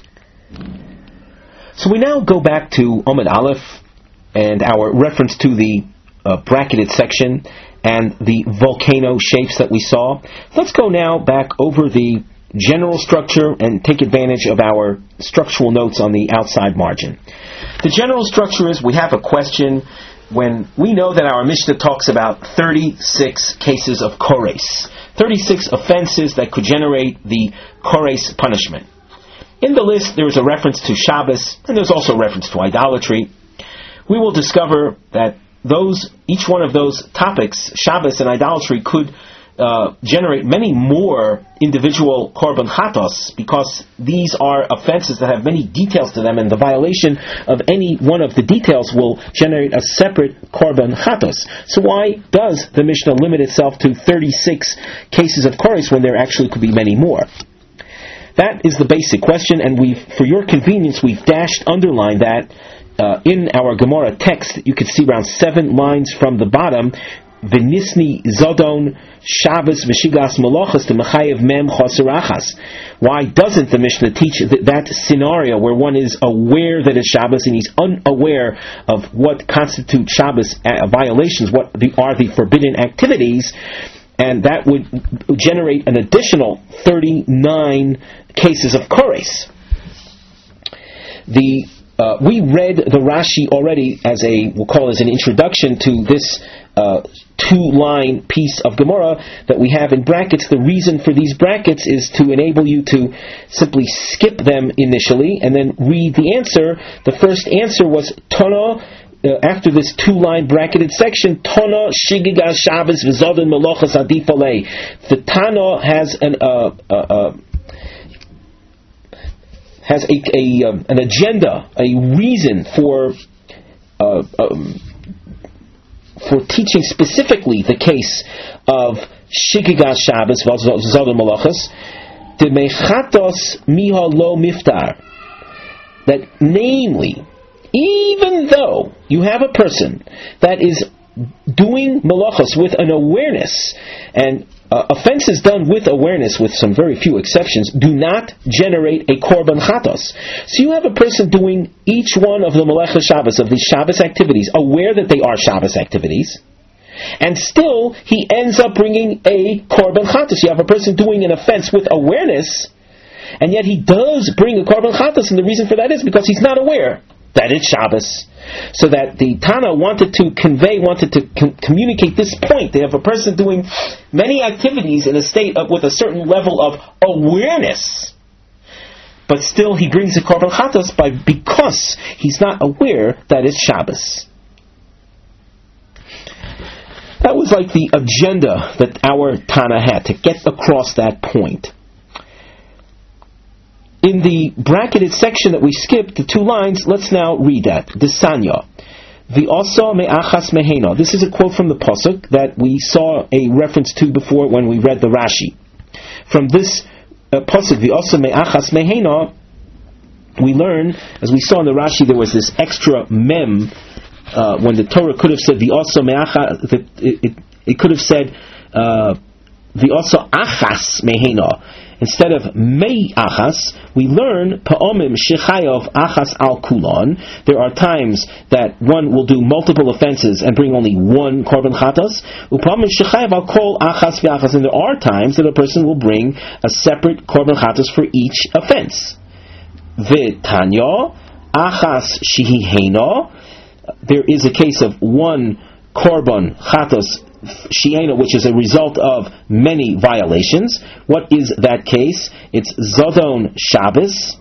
So we now go back to Omid Aleph and our reference to the uh, bracketed section and the volcano shapes that we saw. Let's go now back over the general structure and take advantage of our structural notes on the outside margin. The general structure is, we have a question when we know that our Mishnah talks about thirty-six cases of kores, thirty-six offenses that could generate the kores punishment. In the list there is a reference to Shabbos, and there's also a reference to idolatry. We will discover that those, each one of those topics, Shabbos and idolatry, could Uh, generate many more individual korban chatos, because these are offenses that have many details to them, and the violation of any one of the details will generate a separate korban chatos. So why does the Mishnah limit itself to thirty-six cases of kores when there actually could be many more? That is the basic question, and we've, for your convenience, we've dashed, underlined that uh, in our Gemara text. You can see around seven lines from the bottom. V'nisni zodon Shabbos v'shigas melachos to mechayev mem chosirachas. Why doesn't the Mishnah teach th- that scenario where one is aware that it's Shabbos and he's unaware of what constitutes Shabbos uh, violations, what the, are the forbidden activities, and that would generate an additional thirty-nine cases of kores. The uh, we read the Rashi already as a, we'll call it as an introduction to this Uh, two-line piece of Gemara that we have in brackets. The reason for these brackets is to enable you to simply skip them initially and then read the answer. The first answer was Tono, uh, after this two-line bracketed section, Tono Shigigas Shabbos V'Zodon Melachos Adifale. The Tana has an uh, uh, uh, has a, a um, an agenda, a reason for uh, um, for teaching specifically the case of Shigigas Shabbos V'Zodon Melachos, the Mechatos Miha Lo Miftar, that namely, even though you have a person that is doing melachos with an awareness, and uh, offenses done with awareness, with some very few exceptions, do not generate a korban chatos. So you have a person doing each one of the melachos Shabbos, of these Shabbos activities, aware that they are Shabbos activities, and still he ends up bringing a korban chatos. You have a person doing an offense with awareness, and yet he does bring a korban chatos, and the reason for that is because he's not aware that it's Shabbos. So that the Tana wanted to convey, wanted to com- communicate this point. They have a person doing many activities in a state of, with a certain level of awareness, but still he brings a korban chatos by because he's not aware that it's Shabbos. that was like the agenda that our Tana had to get across that point. In the bracketed section that we skipped, the two lines, let's now read that. Desanya. V'oso me'achas mehena. This is a quote from the Pasuk that we saw a reference to before when we read the Rashi. From this uh, Pasuk, V'oso me'achas mehena, we learn, as we saw in the Rashi, there was this extra mem, uh, when the Torah could have said V'oso me'achas, it, it, it could have said uh, V'oso achas mehena. Instead of mei achas, we learn pa'omim shechayov achas al kulon. There are times that one will do multiple offenses and bring only one korban chatos. Upa'omim shechayov al kol achas v'achas. And there are times that a person will bring a separate korban chatos for each offense. V'tanya achas shihihena. There is a case of one korban chatos Shiena, which is a result of many violations. What is that case? It's Zodon Shabbos,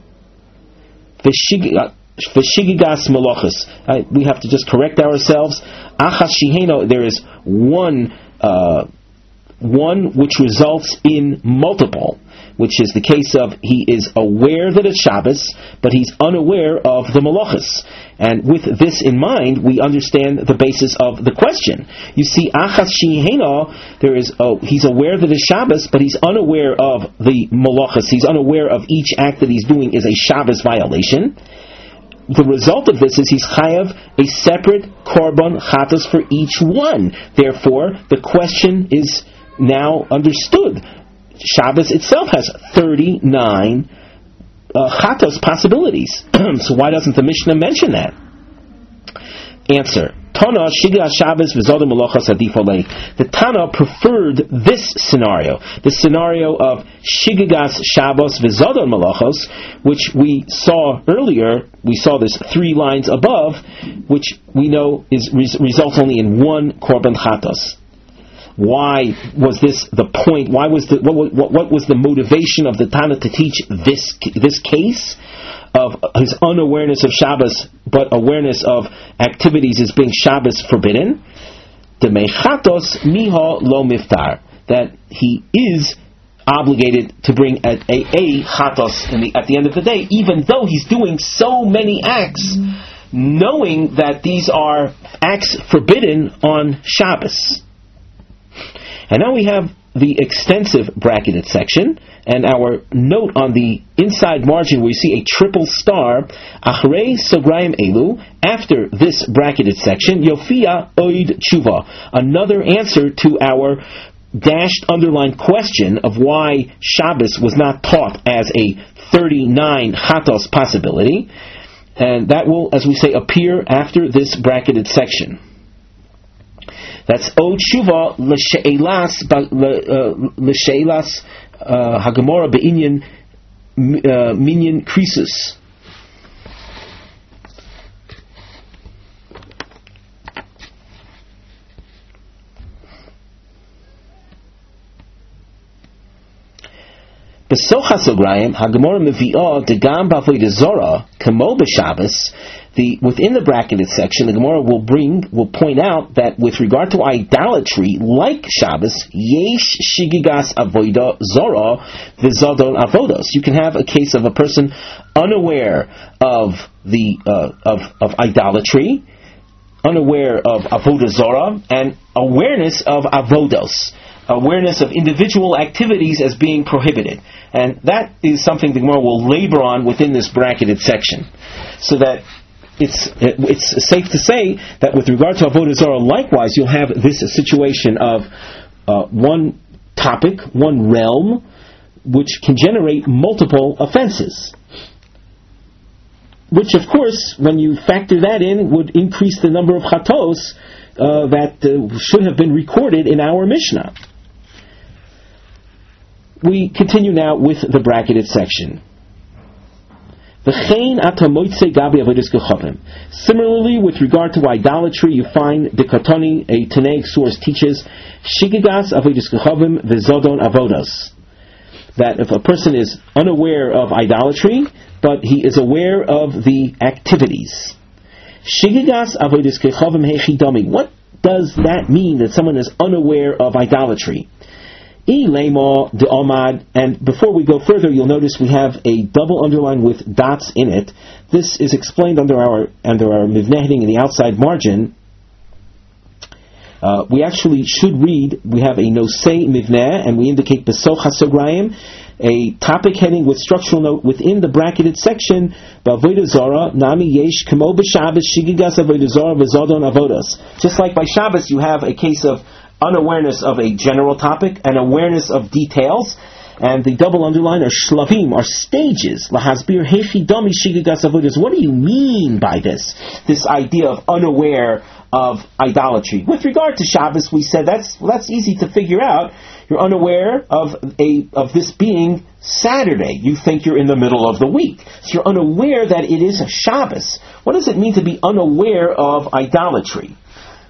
Veshigigas Melochus. Uh, we have to just correct ourselves. Achas Shihena, there is one, uh, one which results in multiple, which is the case of he is aware that it's Shabbos, but he's unaware of the Melochus. And with this in mind, we understand the basis of the question. You see, Achas Shihena, there is, oh, he's aware that it's Shabbos, but he's unaware of the Melochus. He's unaware of each act that he's doing is a Shabbos violation. The result of this is he's chayav a separate korban chatos for each one. Therefore, the question is now understood. Shabbos itself has thirty-nine uh, chatos possibilities. So why doesn't the Mishnah mention that? Answer. Tana Shigas Shabbos v'Zodim Melochas Adifolei. The Tana preferred this scenario, the scenario of Shigas Shabbos v'Zodim Melochos, which we saw earlier. We saw this three lines above, which we know is res- results only in one korban chatos. Why was this the point? Why was the what, what, what was the motivation of the Tana to teach this this case of his unawareness of Shabbos, but awareness of activities as being Shabbos forbidden? Demechatos miha lo miftar, that he is obligated to bring a, a, a chatos in the, at the end of the day, even though he's doing so many acts, knowing that these are acts forbidden on Shabbos. And now we have the extensive bracketed section, and our note on the inside margin where you see a triple star, Achrei Sograim Elu, after this bracketed section, Yofia Oid Tshuva, another answer to our dashed underlined question of why Shabbos was not taught as a thirty-nine chatos possibility, and that will, as we say, appear after this bracketed section. That's O Tshuva l'she'elas l'she'elas haGemara be'inyan minyan krisus. B'socha sograyim haGemara mevi'ah degam b'avodah zora kamo b'Shabbos. The, within the bracketed section, the Gemara will bring, will point out that with regard to idolatry, like Shabbos, yesh shigigas avodah zora v'zadon avodos. You can have a case of a person unaware of the uh, of of idolatry, unaware of avodah zora, and awareness of avodos, awareness of individual activities as being prohibited. And that is something the Gemara will labor on within this bracketed section, so that It's it's safe to say that with regard to Avodah Zarah, likewise, you'll have this situation of uh, one topic, one realm, which can generate multiple offenses. Which, of course, when you factor that in, would increase the number of chatos uh, that uh, should have been recorded in our Mishnah. We continue now with the bracketed section. Similarly, with regard to idolatry, you find the Katoni, a Tanaic source, teaches Shigigas avodas kechavim v'zodon avodos, that if a person is unaware of idolatry, but he is aware of the activities. Shigigas avodas kechavim hechidami. What does that mean that someone is unaware of idolatry? And before we go further, you'll notice we have a double underline with dots in it. This is explained under our under our mivneh heading in the outside margin. Uh, we actually should read, we have a nosei mivneh, and we indicate besoch hasograyim, a topic heading with structural note within the bracketed section, b'avodah zara, nami yesh, kamo b'Shabbos, shigigas avodah zara, v'zadon avodas. Just like by Shabbos, you have a case of unawareness of a general topic and awareness of details. And the double underline are shlavim, are stages. Lahasbir hechi dami shigigas avodas. What do you mean by this? This idea of unaware of idolatry. With regard to Shabbos, we said that's well, that's easy to figure out. You're unaware of a of this being Saturday. You think you're in the middle of the week. So you're unaware that it is a Shabbos. What does it mean to be unaware of idolatry?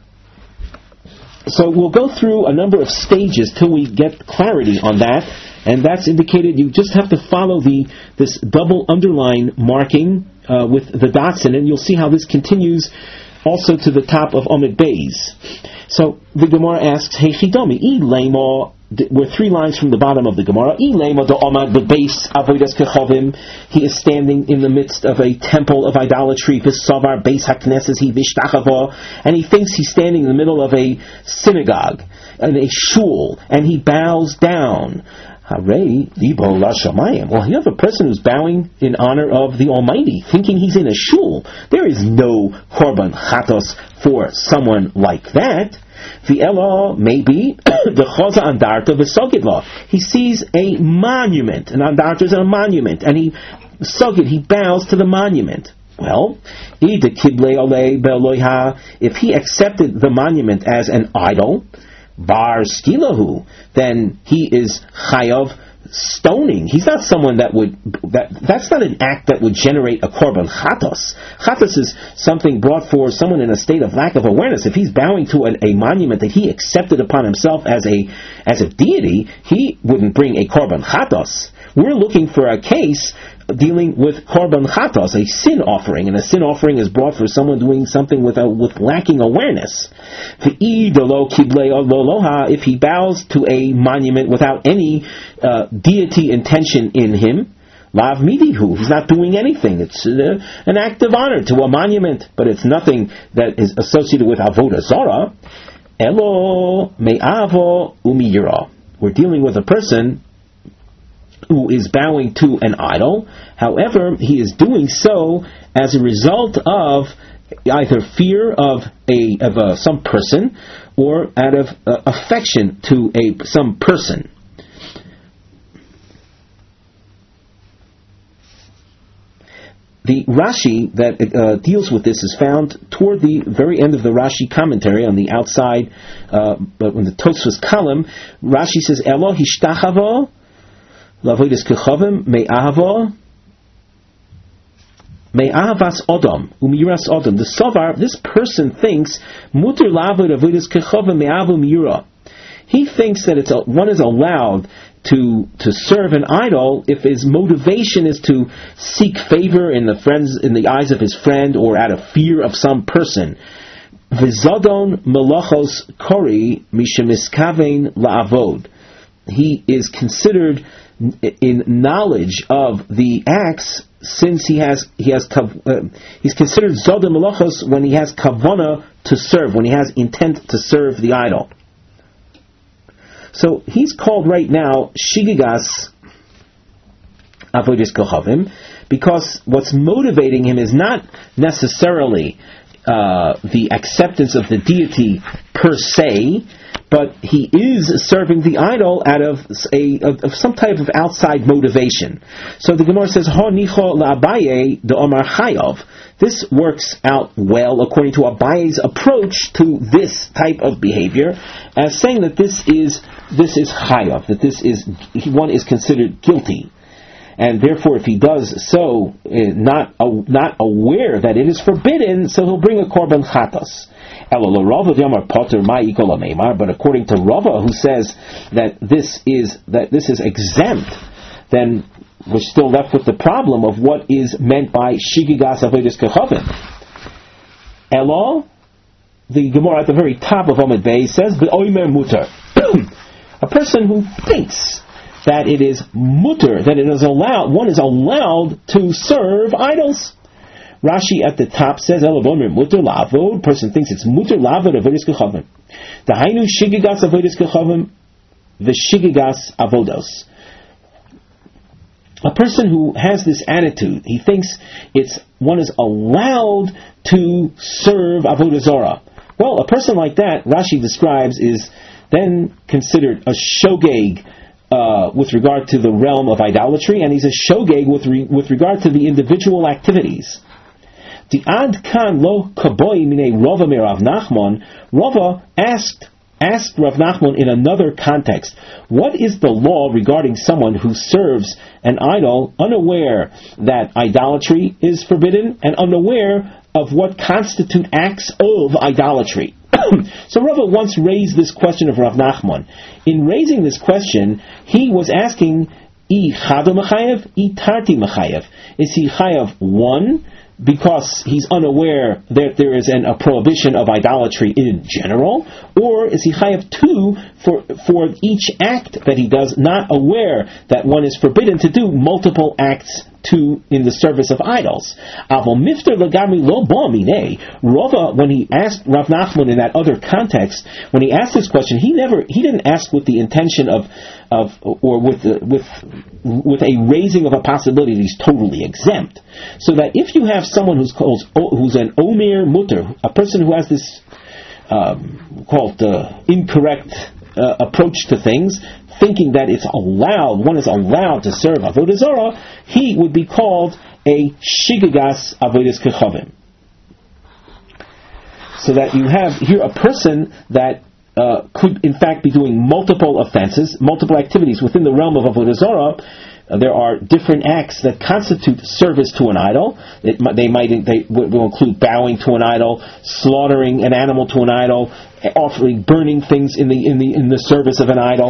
So we'll go through a number of stages till we get clarity on that, and that's indicated. You just have to follow the this double underline marking uh, with the dots in it, and you'll see how this continues also to the top of Omid Beis. So the Gemara asks, Hey Chidomi, I Lema, we're three lines from the bottom of the Gemara. I Lema do Omad Beis Avodas Kechovim. He is standing in the midst of a temple of idolatry. V'savar Beis HaKnesses He Vishtachavo, and he thinks he's standing in the middle of a synagogue, in a shul, and he bows down. Harei libo lashamayim. Well, you have a person who's bowing in honor of the Almighty, thinking he's in a shul. There is no korban chatos for someone like that. The Elo maybe the choza andarta v'sogidla. He sees a monument. An andarta is a monument, and he sogid. He bows to the monument. Well, if he accepted the monument as an idol, bar skilahu, then he is chayav stoning. He's not someone that would that that's not an act that would generate a korban chatos. Chatos is something brought for someone in a state of lack of awareness. If he's bowing to an, a monument that he accepted upon himself as a as a deity, he wouldn't bring a korban chatos. We're looking for a case dealing with korban chatos, a sin offering, and a sin offering is brought for someone doing something with a, with lacking awareness. If he bows to a monument without any uh, deity intention in him, lav midihu, he's not doing anything. It's uh, an act of honor to a monument, but it's nothing that is associated with avodah zara. Elo me'avo umiyira. We're dealing with a person who is bowing to an idol. However, he is doing so as a result of either fear of a of a, some person, or out of uh, affection to a some person. The Rashi that uh, deals with this is found toward the very end of the Rashi commentary on the outside, uh, but when the Tosfos column, Rashi says, Elo hishtachavo Lavodas kechovim me'ahavo me'ahavas odom umiras odom. The sovar, this person thinks muter lavod avodas kechovim me'avu miura. He thinks that it's a, one is allowed to to serve an idol if his motivation is to seek favor in the friends in the eyes of his friend, or out of fear of some person. V'zadon melachos kori mishemiskavein la'avod. He is considered in knowledge of the acts, since he has he has uh, he's considered zodem melachos when he has kavana to serve, when he has intent to serve the idol. So he's called right now shigigas avodas kochavim, because what's motivating him is not necessarily uh, the acceptance of the deity per se, but he is serving the idol out of a of, of some type of outside motivation. So the Gemara says, "Ha nicho la'Abaye de Omar Chayav." This works out well according to Abaye's approach to this type of behavior, as saying that this is this is Chayav, that this is one is considered guilty, and therefore if he does so uh, not uh, not aware that it is forbidden, so he'll bring a korban chatos. But according to Rava, who says that this is that this is exempt, then we're still left with the problem of what is meant by shigigas avodas kechavim. Elo the Gemara at the very top of Amud Bey says, "V'oimer mutar." A person who thinks that it is mutar, that it is allowed, one is allowed to serve idols. Rashi at the top says, "Elabomer mutar lavod." Person thinks it's mutar lavod avodas kechavim. Dahainu shigigas avodas kechavim, v'shigigas avodos. A person who has this attitude, he thinks it's one is allowed to serve avodah zarah. Well, a person like that, Rashi describes, is then considered a shogeg uh, with regard to the realm of idolatry, and he's a shogeg with re- with regard to the individual activities. The ad kan lo kaboi mine Rava me Rav Nachman. Rava asked. Asked Rav Nachman in another context, what is the law regarding someone who serves an idol unaware that idolatry is forbidden and unaware of what constitute acts of idolatry? So Rava once raised this question of Rav Nachman. In raising this question, he was asking, I chado mechayev, I tarti mechayev. Is he chayav one, because he's unaware that there is an, a prohibition of idolatry in general, or is he chayav two for for each act that he does, not aware that one is forbidden to do multiple acts to in the service of idols? Avol mifter legami lo ba minei. Rava, when he asked Rav Nachman in that other context, when he asked this question, he never he didn't ask with the intention of of or with the, with with a raising of a possibility that he's totally exempt. So that if you have someone who's called who's an omer mutter, a person who has this um, called uh, incorrect uh, approach to things, thinking that it's allowed, one is allowed to serve avodah zarah, he would be called a shigigas avodas kechavim. So that you have here a person that uh, could in fact be doing multiple offenses, multiple activities within the realm of avodah zarah. Uh, there are different acts that constitute service to an idol. It, they might they will include bowing to an idol, slaughtering an animal to an idol, offering burning things in the in the in the service of an idol.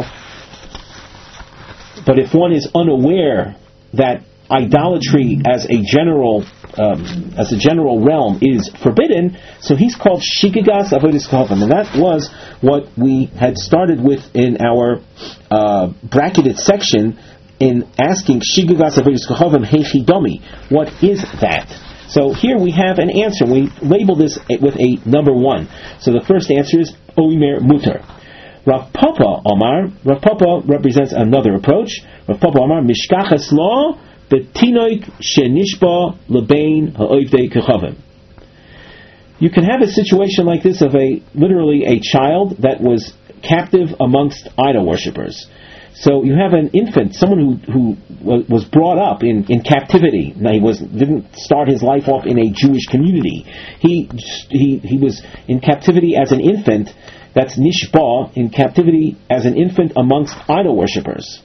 But if one is unaware that idolatry as a general um, as a general realm is forbidden, so he's called shigigas avodas kechavim, and that was what we had started with in our uh, bracketed section in asking shigigas avodas kechavim heichidomi. What is that? So here we have an answer. We label this with a number one. So the first answer is oimer mutar. Rav Papa Omar, Rav Papa represents another approach. Rav Papa Omar, mishkachas lo betinoik shenishba lebein ha'oivdei kechavim. You can have a situation like this of a literally a child that was captive amongst idol worshippers. So you have an infant, someone who who was brought up in, in captivity. Now he was didn't start his life off in a Jewish community. He he he was in captivity as an infant. That's nishba, in captivity as an infant amongst idol worshippers.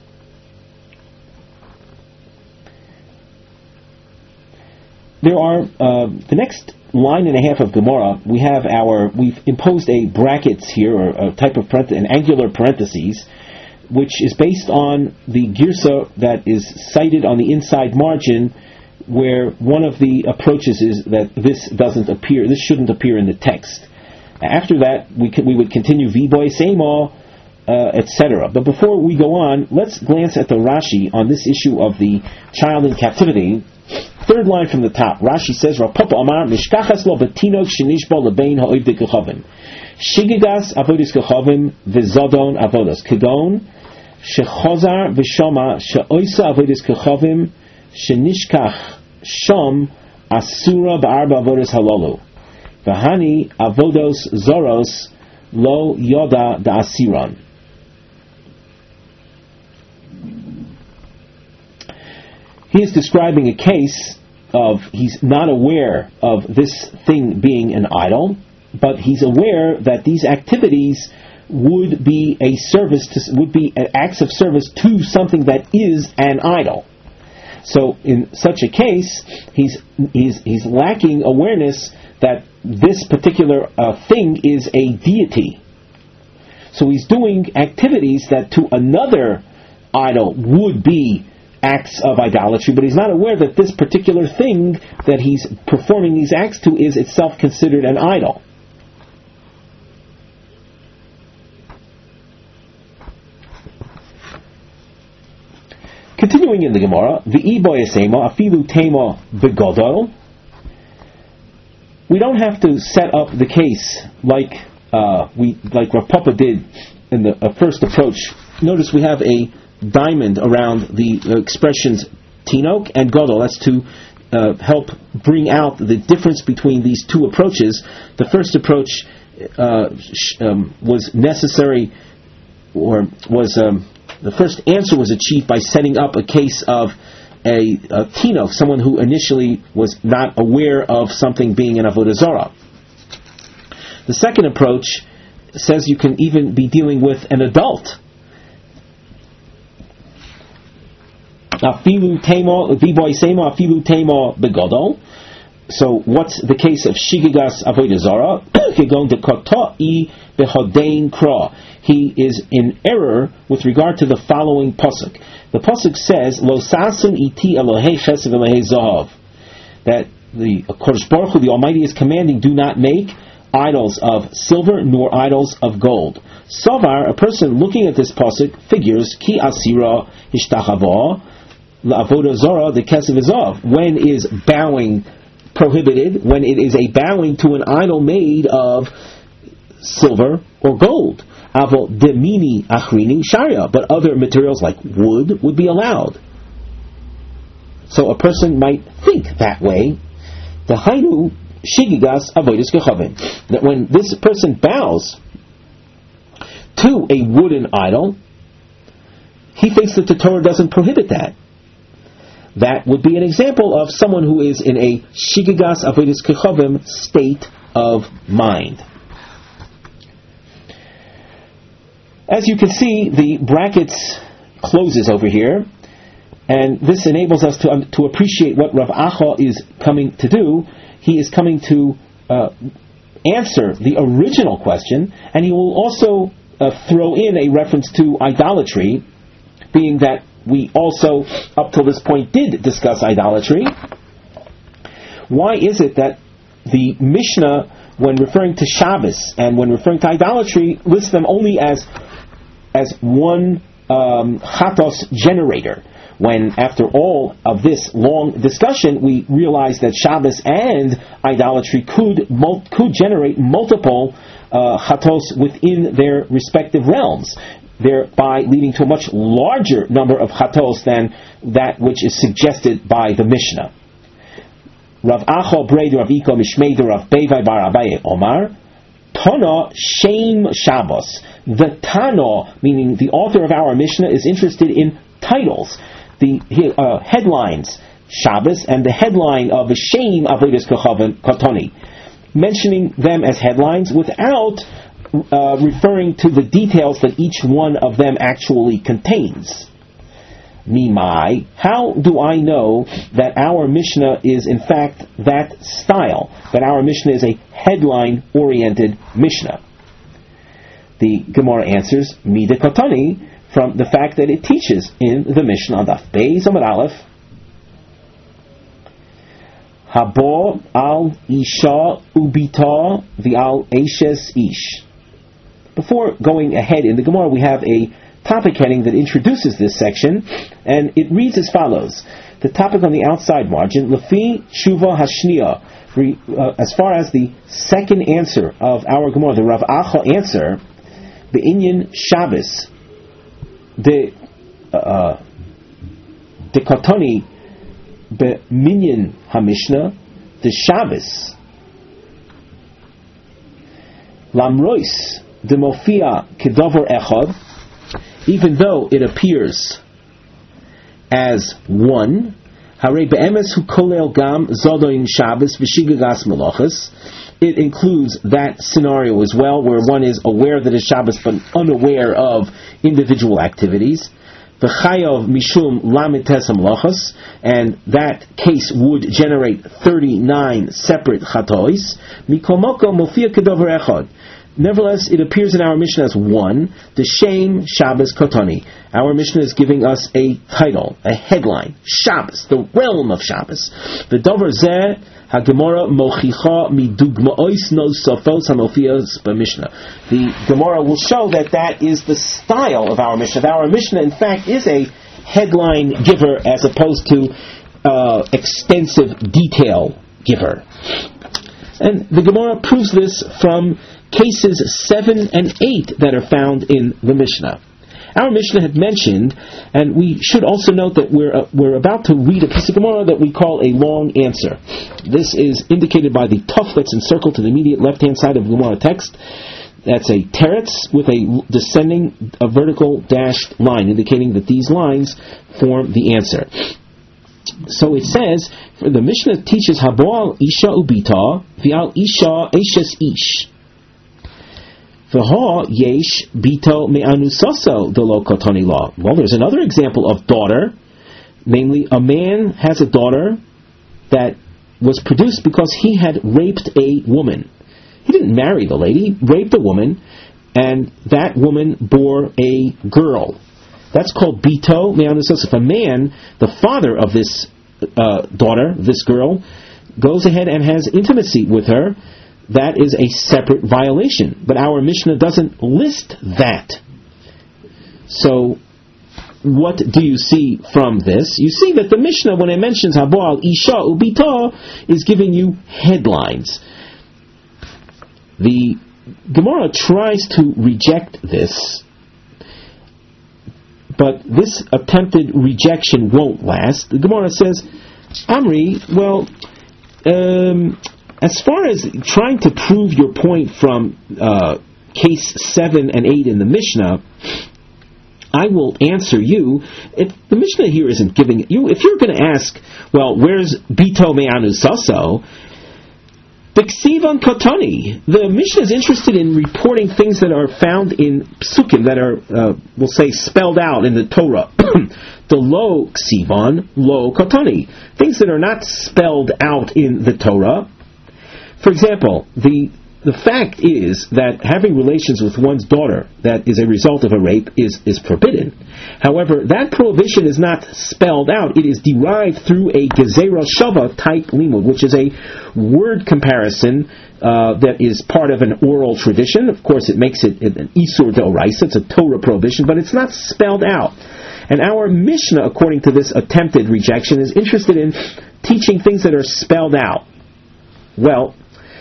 There are uh, the next line and a half of Gemara. We have our we've imposed a brackets here, or a type of parent- an angular parentheses, which is based on the girsa that is cited on the inside margin, where one of the approaches is that this doesn't appear, this shouldn't appear in the text. After that, we could, we would continue v'boy seimo, uh, et cetera. But before we go on, let's glance at the Rashi on this issue of the child in captivity. Third line from the top, Rashi says, Rav Papa Amar mishkachas lo betinok shenishba lebein ha'oivdei kechavim shigigas avodas kechavim v'zadon avodas kegon shechozar v'shama she'oisa avodas kechavim shenishkach sham asura ba'arba avodas halalu v'hani avodos zoros lo yoda da'asiran. He is describing a case of he's not aware of this thing being an idol, but he's aware that these activities would be a service to, would be acts of service to something that is an idol. So in such a case, he's he's he's lacking awareness that this particular uh, thing is a deity. So he's doing activities that to another idol would be acts of idolatry, but he's not aware that this particular thing that he's performing these acts to is itself considered an idol. continuing in the Gemara, V'i boyasema afilu tema begodol. We don't have to set up the case like uh, we like Rav Papa did in the uh, first approach. Notice we have a diamond around the uh, expressions tinok and godol. That's to uh, help bring out the difference between these two approaches. The first approach uh, sh- um, was necessary, or was um, the first answer was achieved by setting up a case of a, a tinok, someone who initially was not aware of something being an avodah zarah. The second approach says you can even be dealing with an adult. Afilu tema v'boy sema afilu tema begodol. So what's the case of shigigas avodah zarah? Kegon de kotai behodein kra. He is in error with regard to the following pasuk. The pasuk says, "Lo sasin iti Elohei chesed Elohei zahav," that the Kodesh Baruch Hu, the Almighty, is commanding, do not make idols of silver nor idols of gold. Savar, a person looking at this pasuk, figures ki asira hishtachava la'avodah zarah the kesef zahav. When is bowing prohibited? When it is a bowing to an idol made of silver or gold. Avo demini achrini sharia, but other materials like wood would be allowed. So a person might think that way. The hainu shigigas avodas kechavim, that when this person bows to a wooden idol, he thinks that the Torah doesn't prohibit that. That would be an example of someone who is in a shigigas avodas kechavim state of mind. As you can see, the brackets closes over here, and this enables us to um, to appreciate what Rav Acha is coming to do. He is coming to uh, answer the original question, and he will also uh, throw in a reference to idolatry, being that we also, up till this point, did discuss idolatry. Why is it that the Mishnah, when referring to Shabbos and when referring to idolatry, lists them only as as one um, chatos generator, when after all of this long discussion we realize that Shabbos and idolatry could mul- could generate multiple uh, chatos within their respective realms, thereby leading to a much larger number of chatos than that which is suggested by the Mishnah. Rav Acha Breid Rav Iko Mishmei Rav Bevai Bar Abaye Omar Tana Shem Shabbos. The Tana, meaning the author of our Mishnah, is interested in titles, the uh, headlines, Shabbos, and the headline of the Shem Avodas Kotoni, mentioning them as headlines without uh, referring to the details that each one of them actually contains. Mimai, how do I know that our Mishnah is in fact that style, that our Mishnah is a headline-oriented Mishnah? The Gemara answers, Mida Kotani, from the fact that it teaches in the Mishnah, Daf Beis Amud Aleph, Habo al Isha Ubita V'al Eshes Ish. Before going ahead in the Gemara, we have a topic heading that introduces this section, and it reads as follows. The topic on the outside margin, Lefi Shuva Hashniya, as far as the second answer of our Gemara, the Rav Acha answer, Be'inyan Shabbos, the uh, the Katoni Be'minyan HaMishnah, the Shabbos, Lamrois, the Mofia Kedover Echad, even though it appears as one, Hare be'emes hu kolel gam zodoin Shabbos v'shigagas malachas. It includes that scenario as well, where one is aware that it's Shabbos but unaware of individual activities. V'chayav mishum lamites malachas, and that case would generate thirty-nine separate chatois. Mikomoko mofia kedover echad. Nevertheless, it appears in our Mishnah as one, the Shem Shabbos Kotani. Our Mishnah is giving us a title, a headline, Shabbos, the realm of Shabbos. The Dover Zeh HaGemara Mochicha Midugma'ois Nosofos HaMofios BaMishnah. The Gemara will show that that is the style of our Mishnah. Our Mishnah, in fact, is a headline giver as opposed to uh, extensive detail giver. And the Gemara proves this from cases seven and eight that are found in the Mishnah. Our Mishnah had mentioned, and we should also note that we're uh, we're about to read a piece of Gemara that we call a long answer. This is indicated by the tuf that's encircled to the immediate left-hand side of the Gemara text. That's a teretz with a descending, a vertical dashed line, indicating that these lines form the answer. So it says, the Mishnah teaches Haboal Isha Ubita, Vial Isha Eshes Ish. V'ha yesh bito me'anusaso delo kotoni law. Well, there's another example of daughter, namely a man has a daughter that was produced because he had raped a woman. He didn't marry the lady, he raped a woman, and that woman bore a girl. That's called bito me'anusaso. If a man, the father of this uh, daughter, this girl, goes ahead and has intimacy with her, that is a separate violation. But our Mishnah doesn't list that. So, what do you see from this? You see that the Mishnah, when it mentions Haboal Isha Ubita, is giving you headlines. The Gemara tries to reject this, but this attempted rejection won't last. The Gemara says, Amri, well, um... as far as trying to prove your point from uh, case seven and eight in the Mishnah, I will answer you. If the Mishnah here isn't giving you, if you're going to ask, well, where's Bito Me'anu Saso? B'ksivan Katani. The Mishnah is interested in reporting things that are found in psukim, that are, uh, we'll say, spelled out in the Torah. The lo ksivan, lo katani. Things that are not spelled out in the Torah. For example, the the fact is that having relations with one's daughter that is a result of a rape is, is forbidden. However, that prohibition is not spelled out. It is derived through a gezerah shava type limud, which is a word comparison uh, that is part of an oral tradition. Of course, it makes it an isur d'oraisa. It's a Torah prohibition, but it's not spelled out. And our Mishnah, according to this attempted rejection, is interested in teaching things that are spelled out. Well,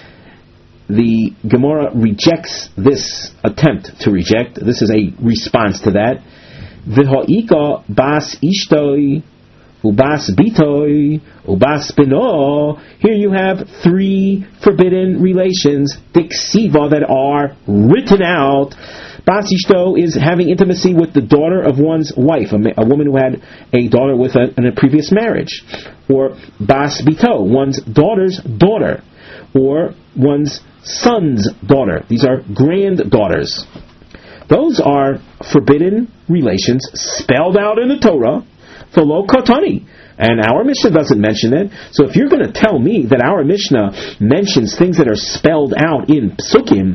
the Gemara rejects this attempt to reject. This is a response to that. V'ha'ika bas ishtoi, ubas bitoi, ubas bino. Here you have three forbidden relations, diksiva, that are written out. Bas ishto is having intimacy with the daughter of one's wife, a, a woman who had a daughter with a, in a previous marriage. Or bas bito, one's daughter's daughter. Or one's son's daughter. These are granddaughters. Those are forbidden relations spelled out in the Torah for lo katani. And our Mishnah doesn't mention it. So if you're going to tell me that our Mishnah mentions things that are spelled out in psukim,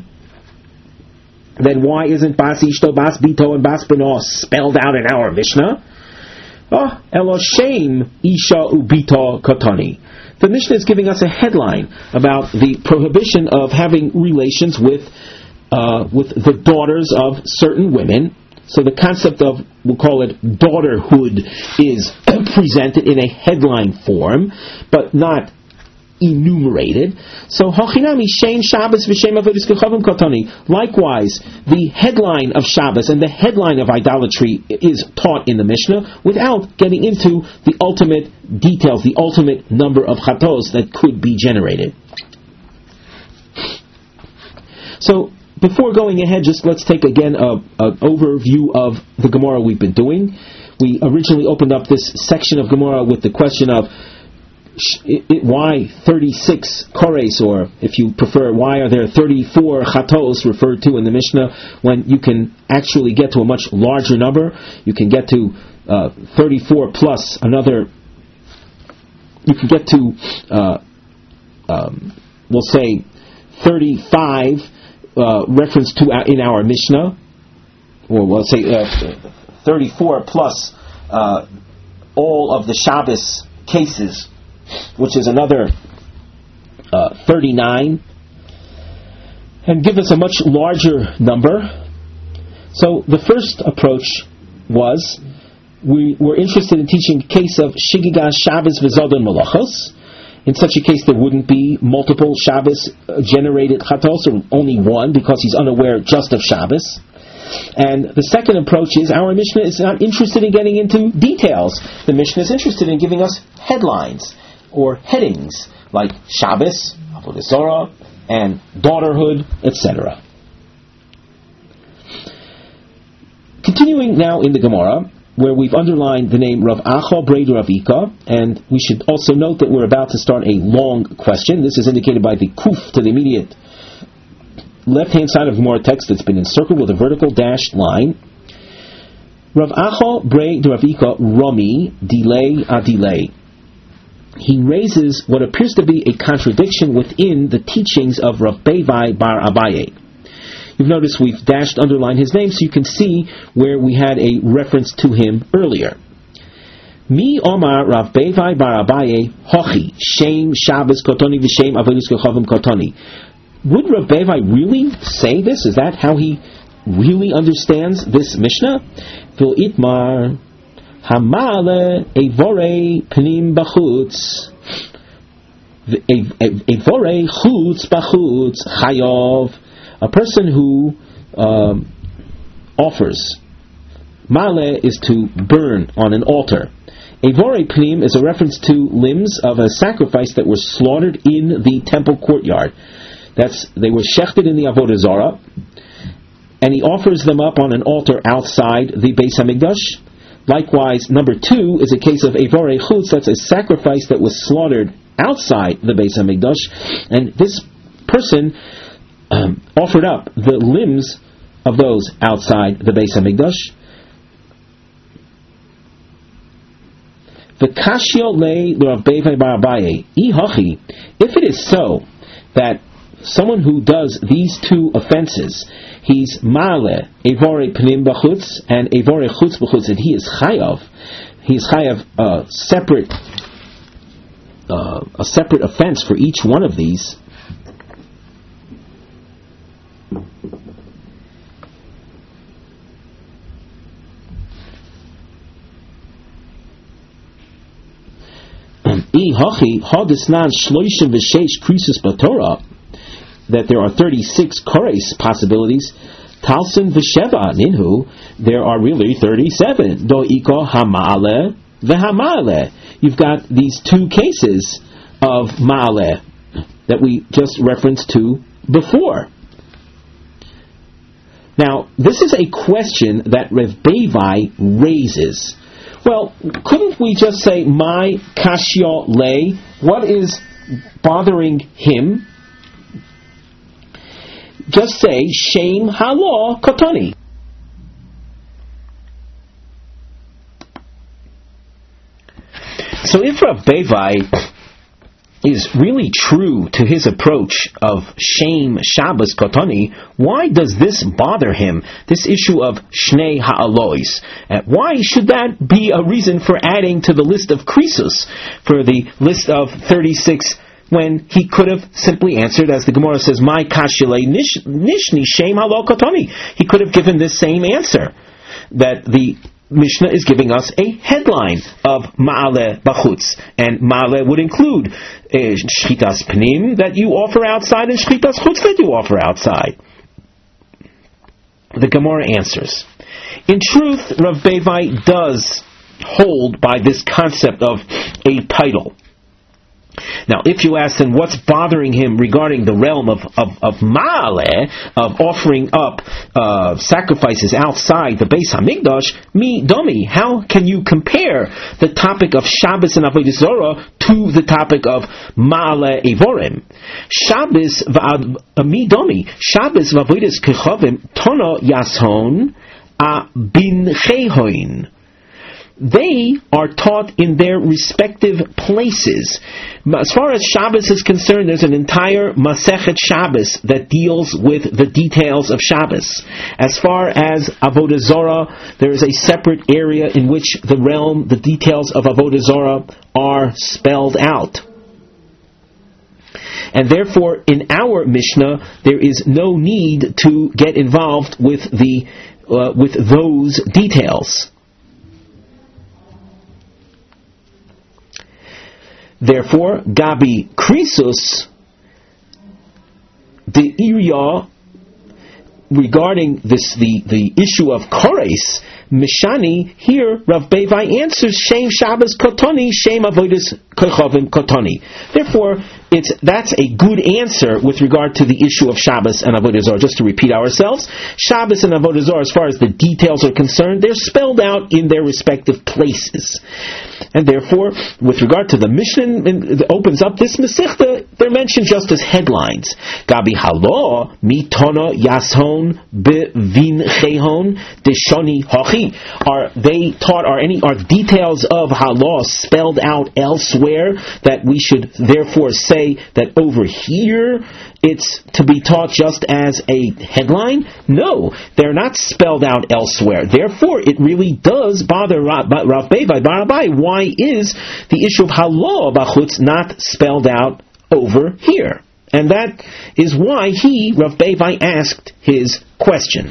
then why isn't bas ishto, bas bito, and bas bino spelled out in our Mishnah? Oh, elo shem isha ubito katani. The Mishnah is giving us a headline about the prohibition of having relations with uh, with the daughters of certain women. So the concept of, we'll call it daughterhood, is presented in a headline form, but not enumerated. So Hachinami Shein Shabbos v'Shem Avodas Kechavim Katani. Likewise, the headline of Shabbos and the headline of idolatry is taught in the Mishnah without getting into the ultimate details, the ultimate number of chatos that could be generated. So before going ahead, just let's take again a, an overview of the Gemara we've been doing. We originally opened up this section of Gemara with the question of It, it, why thirty-six kores, or if you prefer, why are there thirty-four chatos referred to in the Mishnah when you can actually get to a much larger number? You can get to uh, thirty-four plus another, you can get to, uh, um, we'll say, thirty-five uh, reference to uh, in our Mishnah, or we'll say uh, thirty-four plus uh, all of the Shabbos cases, which is another uh, thirty-nine, and give us a much larger number. So the first approach was we were interested in teaching a case of Shigigas Shabbos V'Zodon Malachos. In such a case, there wouldn't be multiple Shabbos generated chatos, or only one, because he's unaware just of Shabbos. And the second approach is our Mishnah is not interested in getting into details. The Mishnah is interested in giving us headlines or headings like Shabbos, Avodah Zarah, and daughterhood, et cetera. Continuing now in the Gemara, where we've underlined the name Rav Acha Brei Rav Ika, and we should also note that we're about to start a long question. This is indicated by the kuf to the immediate left-hand side of the Gemara text that's been encircled with a vertical dashed line. Rav Acha Brei Rav Ika Rami Delay Adilay. He raises what appears to be a contradiction within the teachings of Rav Bevai Bar Abaye. You've noticed we've dashed underlined his name so you can see where we had a reference to him earlier. Mi Omar Rav Bevai Bar Abaye Hochi Shem Shabbos Kotoni V'Shem Avodos Kechavim Kotoni. Would Rav Bevai really say this? Is that how he really understands this Mishnah? Vil Itmar Hamale Evore Pnim Bachutz Evore Chutz Bachutz Chayov. A person who um, offers, male is to burn on an altar. Evore pnim is a reference to limbs of a sacrifice that were slaughtered in the temple courtyard. That's they were shechted in the Avodah Zarah, and he offers them up on an altar outside the Beis Hamikdash. Likewise, number two is a case of Evore chutz. That's a sacrifice that was slaughtered outside the Beis Hamikdash, and this person Um, offered up the limbs of those outside the Beis Hamikdash. V'kashio le Rav Bevai Bar Abaye ihachi. If it is so that someone who does these two offenses, he's male evore pnim b'chutz and evore chutz b'chutz, and he is chayav, he is chayav a separate uh, a separate offense for each one of these. That there are thirty-six kores possibilities. Talsin v'sheva ninhu, there are really thirty-seven. Do iko hamale v'hamale. You've got these two cases of male that we just referenced to before. Now, this is a question that Rav Bevai raises. Well, couldn't we just say, my kashya lay? What is bothering him? Just say, shame halo katani. So if Rav Bevai is really true to his approach of shame Shabbos Kotoni, why does this bother him, this issue of Shnei Ha'alois? Uh, why should that be a reason for adding to the list of krisus, for the list of thirty-six, when he could have simply answered, as the Gemara says, my kashile nishni shame halo Kotoni. He could have given this same answer, that the Mishnah is giving us a headline of Ma'ale Bachutz, and Ma'ale would include uh, Shchitas Pnim that you offer outside and Shchitas Chutz that you offer outside. The Gemara answers, in truth, Rav Bevai does hold by this concept of a title. Now, if you ask him what's bothering him regarding the realm of, of, of Ma'aleh, of offering up uh, sacrifices outside the Beis Hamikdash, mi domi, how can you compare the topic of Shabbos and Avodah Zarah to the topic of Ma'aleh Evorim? Shabbos v'ad mi domi, Shabbos v'avodas kechavim tono yashon a bin chehoin. They are taught in their respective places. As far as Shabbos is concerned, there's an entire Masechet Shabbos that deals with the details of Shabbos. As far as Avodah Zarah, there is a separate area in which the realm, the details of Avodah Zarah are spelled out. And therefore, in our Mishnah, there is no need to get involved with the uh, with those details. Therefore, Gabi Krisus, the Irya, regarding this, the, the issue of Kores, Mishani, here Rav Bevai answers Shem Shabbos Kotoni, Shem Avodas Kochavim Kotoni. Therefore, it's that's a good answer with regard to the issue of Shabbos and Avodah Zarah. Just to repeat ourselves, Shabbos and Avodah Zarah, as far as the details are concerned, they're spelled out in their respective places. And therefore, with regard to the Mishnah that opens up this Masechta, they're mentioned just as headlines. Gabi Halo, Mitona Yashon Bevin Chehon Deshoni Hachi. Are they taught, are any, are details of Halo spelled out elsewhere that we should therefore say that over here it's to be taught just as a headline? No, they're not spelled out elsewhere. Therefore, it really does bother Rav Bevai Barabai. Why is the issue of Halo Bachutz not spelled out over here? And that is why he, Rav Bevai, asked his question.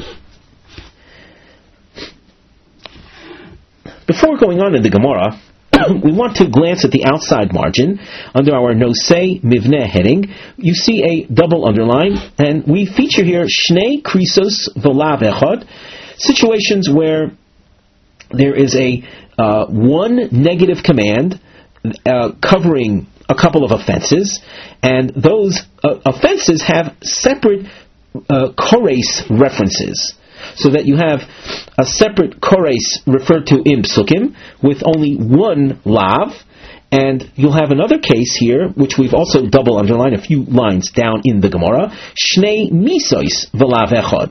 Before going on in the Gemara, we want to glance at the outside margin under our Nosei Mivneh heading. You see a double underline, and we feature here Shnei Krisos V'Lav Echad, situations where there is a uh, one negative command uh, covering a couple of offenses, and those uh, offenses have separate uh, Kores references. So that you have a separate Kores referred to in Psukim with only one lav, and you'll have another case here, which we've also double underlined a few lines down in the Gemara, Shnei Misois V'Lav Echad.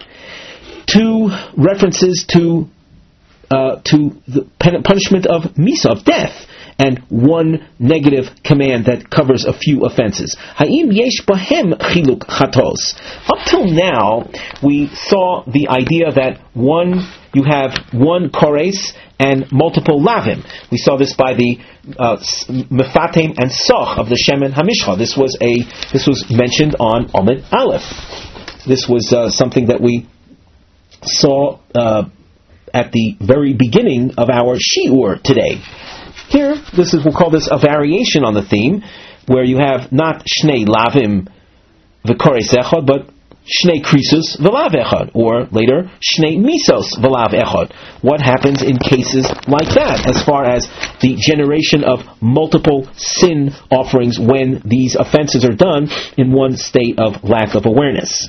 Two references to uh, to the punishment of Misa, of death, and one negative command that covers a few offenses. Ha'im yesh bahem chiluk chatos. Up till now, we saw the idea that one, you have one kores and multiple lavim. We saw this by the uh, mefatem and soch of the Shemen Hamishcha. This was a this was mentioned on Omid Aleph. This was uh, something that we saw uh, at the very beginning of our shiur today. Here, this is, we'll call this a variation on the theme, where you have not Shnei Lavim V'Kores Echad, but Shnei Krisus V'Lav Echad, or later, Shnei Misos V'Lav Echad. What happens in cases like that, as far as the generation of multiple sin offerings when these offenses are done in one state of lack of awareness?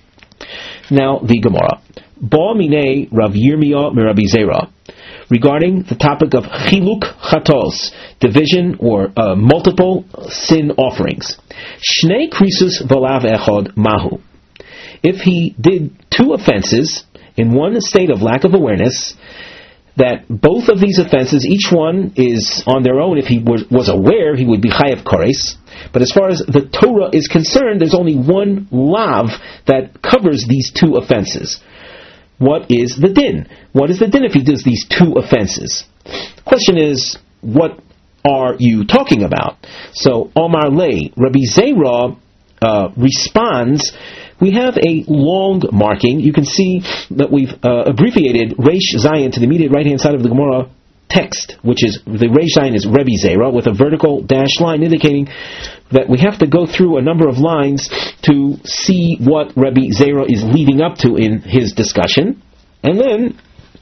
Now, the Gemara. Ba Minei Rav Yirmiyah Mirabi Zera. Regarding the topic of chiluk chatos, division or uh, multiple sin offerings. Shnei krisus v'lav echad mahu. If he did two offenses in one state of lack of awareness, that both of these offenses, each one is on their own. If he was, was aware, he would be chayav kores. But as far as the Torah is concerned, there's only one lav that covers these two offenses. What is the din? What is the din if he does these two offenses? The question is, what are you talking about? So, Omar Lei, Rabbi Zera uh, responds, we have a long marking. You can see that we've uh, abbreviated Reish Zayin to the immediate right-hand side of the Gemara text, which is, the Reish Zayin is Rebbe Zera, with a vertical dash line indicating that we have to go through a number of lines to see what Rebbe Zera is leading up to in his discussion. And then,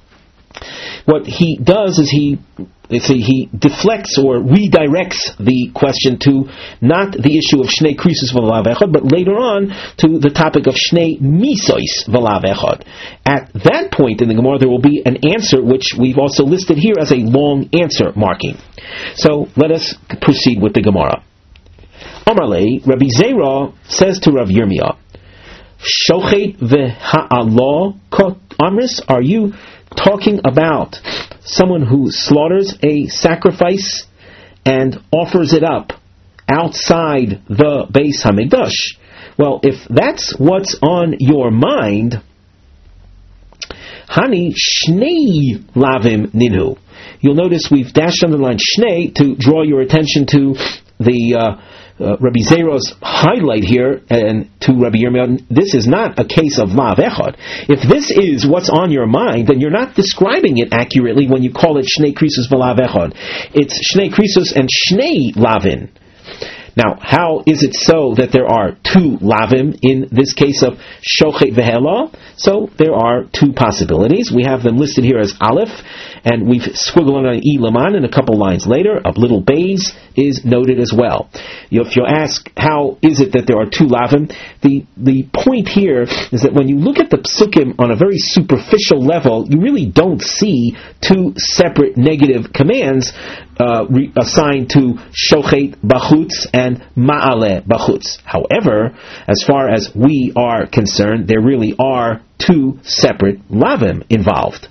what he does is he he deflects or redirects the question to not the issue of Shnei Krisus V'Lav Echad, but later on to the topic of Shnei Misois V'Lav Echad. At that point in the Gemara, there will be an answer which we've also listed here as a long answer marking. So, let us proceed with the Gemara. Amarle, Rabbi Zera says to Rav Yirmiyah, Shochet v'ha'ala kot amris, are you talking about someone who slaughters a sacrifice and offers it up outside the Beis HaMikdash? Well, if that's what's on your mind, Hani Shnei Lavim Ninhu. You'll notice we've dashed underlined Shnei to draw your attention to the uh, uh, Rabbi Zera's highlight here, and to Rabbi Yirmiyah, this is not a case of lav echad. If this is what's on your mind, then you're not describing it accurately when you call it shnei krisus v'lav echad. It's shnei krisus and shnei lavin. Now, how is it so that there are two lavim in this case of shochet v'hela? So there are two possibilities. We have them listed here as aleph, and we've squiggled on an e laman, and a couple lines later, a little bays is noted as well. If you ask, how is it that there are two lavim? The the point here is that when you look at the psukim on a very superficial level, you really don't see two separate negative commands uh, re- assigned to shochet bachutz and ma'ale bachutz. However, as far as we are concerned, there really are two separate lavim involved.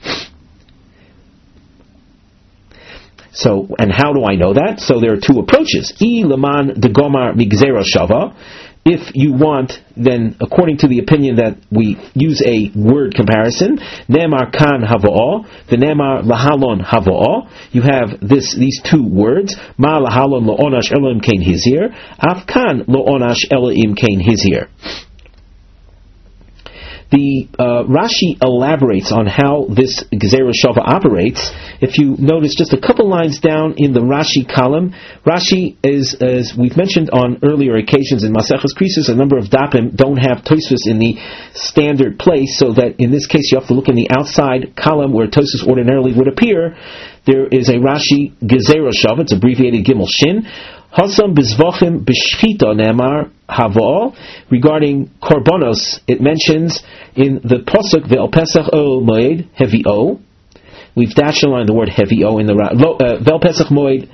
So, and how do I know that? So there are two approaches. I leman de gomar migzera shava. If you want, then according to the opinion that we use a word comparison, nemar kan havo'ah, the nemar lahalon havo'ah, you have this these two words, ma lahalon lo onash elohim kain hizir, af kan lo onash elohim kain hizir. The uh, Rashi elaborates on how this Gezerah Shava operates. If you notice just a couple lines down in the Rashi column, Rashi is, as we've mentioned on earlier occasions in Maseches Krisus, a number of dapim don't have Tosfos in the standard place, so that in this case you have to look in the outside column where Tosfos ordinarily would appear. There is a Rashi Gezerah Shava, it's abbreviated Gimel Shin. Hasam bizvachim b'shchita nemar havo. Regarding korbanos, it mentions in the pasuk ve'el pesach o moed hevi o. We've dashed line the word hevi o in the uh, ve'el pesach moed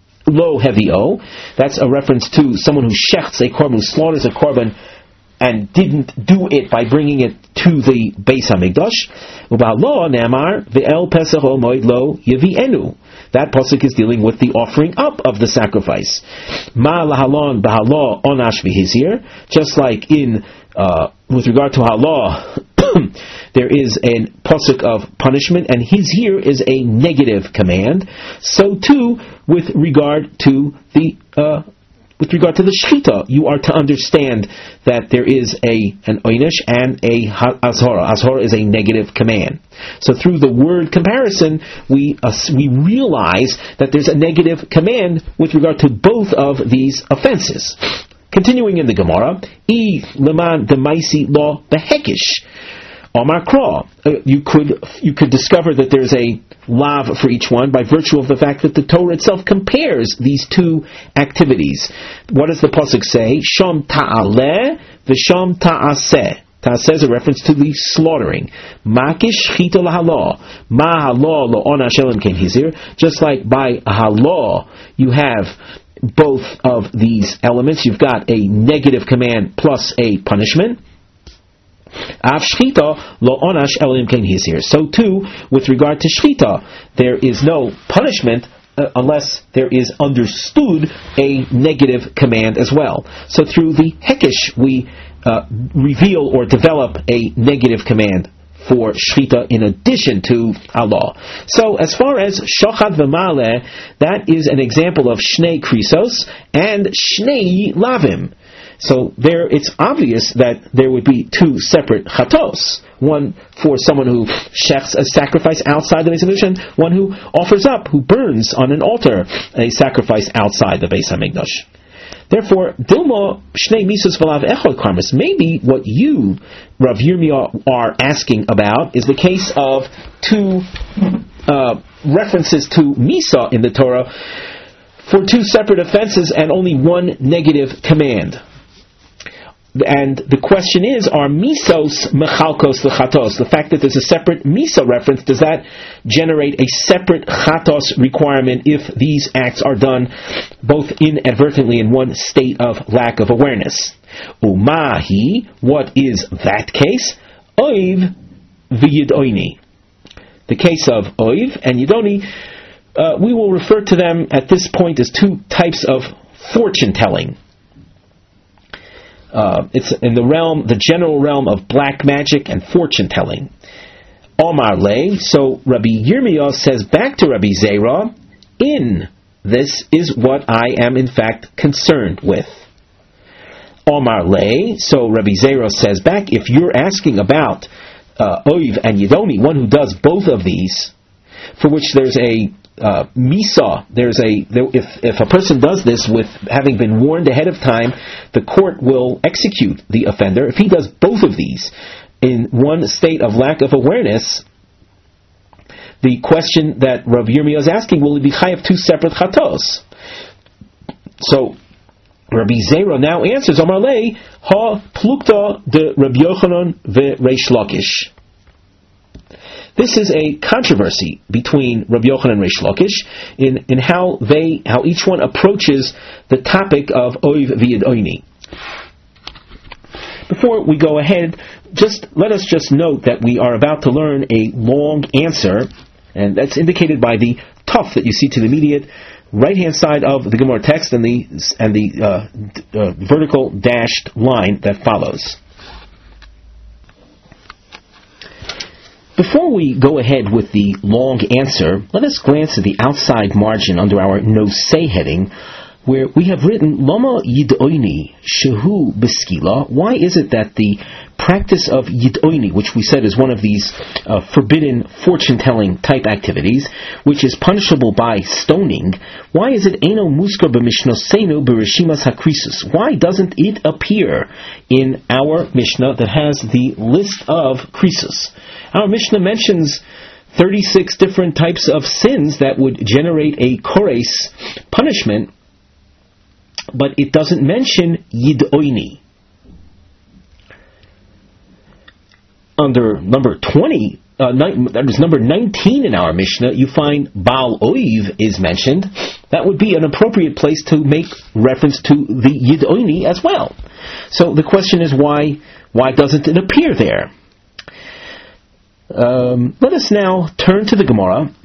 lo hevi o. That's a reference to someone who shechts a korban, who slaughters a korban, and didn't do it by bringing it to the Beis Hamikdash. Uba'lo nemar ve'el pesach o moed lo yevienu. That pasuk is dealing with the offering up of the sacrifice. Ma lahalon b'halah onash v'hizir. Just like in, uh, with regard to halah, there is a pasuk of punishment, and hizir is a negative command. So too, with regard to the uh, with regard to the shechita, you are to understand that there is a an oynish and a azhara. Azhara is a negative command. So through the word comparison, we uh, we realize that there's a negative command with regard to both of these offenses. Continuing in the Gemara, I leman demaisi law behekish. Omar Kra. You could you could discover that there's a lav for each one by virtue of the fact that the Torah itself compares these two activities. What does the pasuk say? Sham ta'aleh v'sham ta'aseh. Ta'aseh is a reference to the slaughtering. Makish chita lahalah. Ma halah lo onash elohim kain hizir. Just like by halah, you have both of these elements. You've got a negative command plus a punishment. Av shchita lo onash elohim kain hizir. So too, with regard to shchita, there is no punishment uh, unless there is understood a negative command as well. So through the hekesh, we uh, reveal or develop a negative command for shchita in addition to Allah. So as far as shachad v'maleh, that is an example of shnei krisos and shnei lavim. So there, it's obvious that there would be two separate chatos. One for someone who shechs a sacrifice outside the Beis Hamikdash, one who offers up, who burns on an altar a sacrifice outside the Beis Hamikdash. Therefore, Dilma Shnei Misos V'Lav Echad Karmas. Maybe what you, Rav Yirmiyah, are asking about is the case of two uh, references to Misa in the Torah for two separate offenses and only one negative command. And the question is, are misos mechalkos lechatos? The fact that there's a separate misa reference, does that generate a separate chatos requirement if these acts are done both inadvertently in one state of lack of awareness? Umahi, what is that case? Oiv v'yidoini. The case of oiv and yidoni, uh, we will refer to them at this point as two types of fortune telling. Uh, it's in the realm, the general realm of black magic and fortune telling. Omar lay. So Rabbi Yirmiyah says back to Rabbi Zera, in This is what I am in fact concerned with. Omar Le, so Rabbi Zera says back, if you're asking about uh, Oiv and Yidoni, one who does both of these, for which there's a uh, misa, there's a there, if if a person does this with having been warned ahead of time, the court will execute the offender. If he does both of these in one state of lack of awareness, the question that Rav Yirmiyah is asking, will he be chayav two separate chatos? So Rabbi Zera now answers, Amar lei, ha plukta de Rabbi Yochanan ve Reish Lakish. This is a controversy between Rabbi Yochanan and Reish Lakish in, in how they, how each one approaches the topic of Oiv v'Yidoni. Before we go ahead, just let us just note that we are about to learn a long answer, and that's indicated by the tuf that you see to the immediate right-hand side of the Gemara text and the and the uh, uh, vertical dashed line that follows. Before we go ahead with the long answer, let us glance at the outside margin under our No Say heading, where we have written Lama Yid'oini Shehu Beskila. Why is it that the practice of Yid'oini, which we said is one of these uh, forbidden fortune-telling type activities, which is punishable by stoning, why is it Eino Muskar b'Mishnoseinu b'Reshimas HaKrisus? Why doesn't it appear in our Mishnah that has the list of Krisus? Our Mishnah mentions thirty-six different types of sins that would generate a kores punishment, but it doesn't mention Yid'oini. Under number twenty, uh, ni- that is number nineteen in our Mishnah, you find Baal Oiv is mentioned. That would be an appropriate place to make reference to the Yid'oini as well. So the question is, why why doesn't it appear there? Um, let us now turn to the Gemara,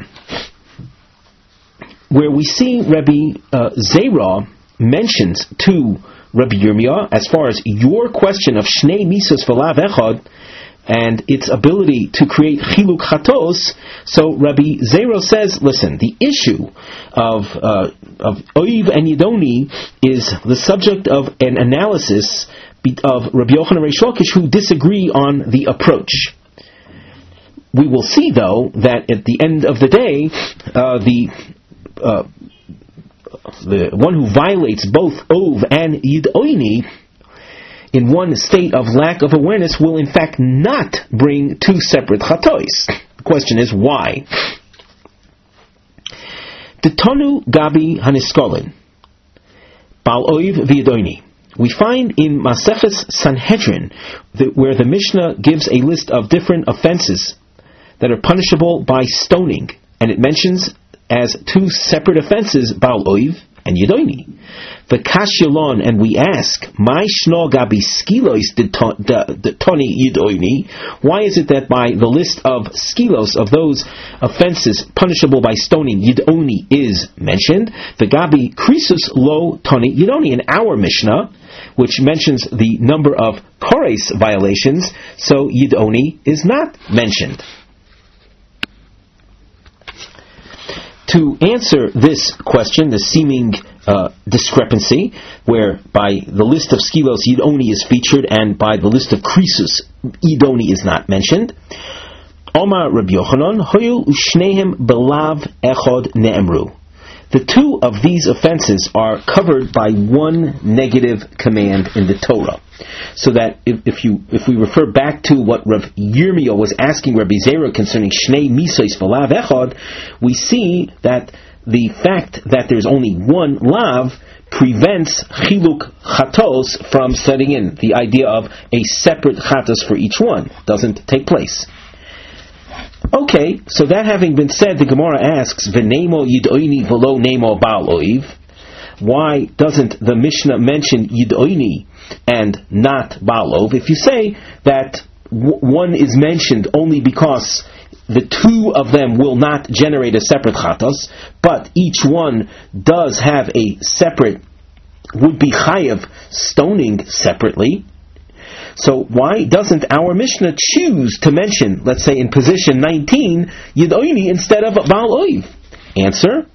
where we see Rabbi uh, Zera mentions to Rabbi Yirmiyah, as far as your question of Shnei Misos V'Lav Echad and its ability to create Chiluk Chatos, so Rabbi Zera says, listen, the issue of uh, of Oiv and Yidoni is the subject of an analysis of Rabbi Yochanan and Reish Lakish, who disagree on the approach. We will see, though, that at the end of the day, uh, the uh, the one who violates both Ov and Yid'oini in one state of lack of awareness will in fact not bring two separate chatois. The question is, why? The Tonu Gabi Haniskolin, Bal Oiv v'Yid'oini. We find in Maseches Sanhedrin, that where the Mishnah gives a list of different offenses that are punishable by stoning, and it mentions as two separate offenses Baal Oiv and Yidoni. The Kashyalon, and we ask, My Shno Gabi Skilos the Toni Yidoni, why is it that by the list of Skilos, of those offenses punishable by stoning, Yidoni is mentioned? The Gabi Krisus Lo Toni Yidoni, in our Mishnah, which mentions the number of Kores violations, so Yidoni is not mentioned. To answer this question, the seeming uh, discrepancy, where by the list of Skilos Yidoni is featured and by the list of Krisus Yidoni is not mentioned, Omar Rabbi Yochanan, Hoyu Ushnehem Belav Echod Ne'emru. The two of these offenses are covered by one negative command in the Torah. So that if, if you if we refer back to what Rav Yirmiyah was asking Rabbi Zera concerning Shnei Misos V'Lav Echad, we see that the fact that there's only one lav prevents Chiluk Chatos from setting in. The idea of a separate Chatos for each one doesn't take place. Okay, so that having been said, the Gemara asks, V'nemo Yid'oini v'lo nemo Baal Oiv. Why doesn't the Mishnah mention Yid'oini and not Baal Oiv? If you say that w- one is mentioned only because the two of them will not generate a separate chatos, but each one does have a separate, would be chayav stoning separately, so why doesn't our Mishnah choose to mention, let's say in position nineteen, Yid'oini instead of Baal Oiv? Answer,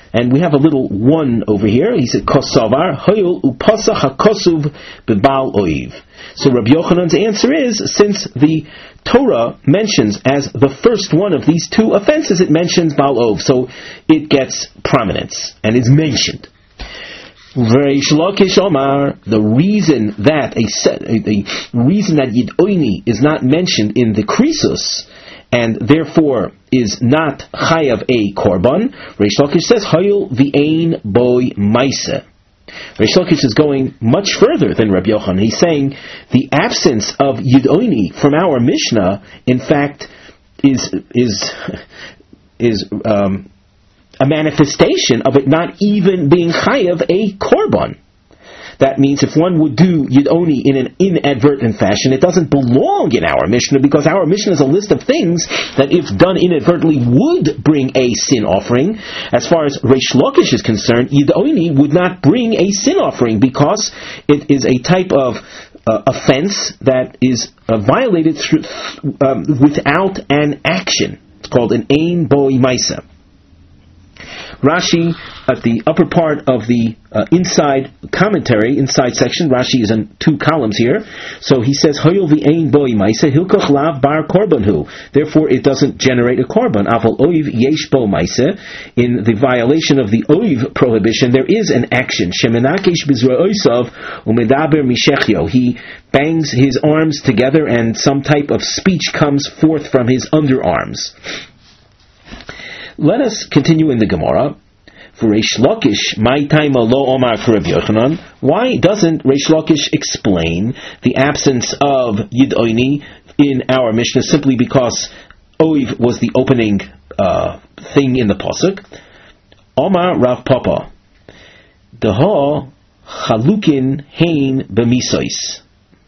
And we have a little one over here. He said, Kosavar, Hoyul upasach hakosuv bebal oiv. So Rabbi Yochanan's answer is, since the Torah mentions as the first one of these two offenses, it mentions Baal Ov, so it gets prominence, and is mentioned. Reish Lakish Omar, the reason that a, set, a, a reason that Yid'oini is not mentioned in the Krisus, and therefore is not chayav a korban, Reish Lakish says, Hayul v'ein boy maise. Reish Lakish is going much further than Rabbi Yochanan. He's saying the absence of Yid'oini from our Mishnah, in fact, is is is um, a manifestation of it not even being chayav a korban. That means if one would do Yid'oni in an inadvertent fashion, it doesn't belong in our Mishnah, because our Mishnah is a list of things that, if done inadvertently, would bring a sin offering. As far as Reish Lakish is concerned, Yid'oni would not bring a sin offering, because it is a type of uh, offense that is uh, violated through, um, without an action. It's called an ein boi maisa. Rashi, at the upper part of the uh, inside commentary, inside section, Rashi is in two columns here, so he says, Hoyol v'ein boi maise, hilkoch lav bar korbanhu. Therefore it doesn't generate a korban. Aval oiv yesh bo maise. In the violation of the oiv prohibition, there is an action. Shemenakesh b'zro'osav umedaber mishechyo. He bangs his arms together and some type of speech comes forth from his underarms. Let us continue in the Gemara. For Reish Lakish, my time lo omar Rabbi Yochanan. Why doesn't Reish Lakish explain the absence of Yid'oini in our Mishnah simply because Oiv was the opening uh, thing in the pasuk? Omar Rav Papa, Deha Chalukin Hein B'misois.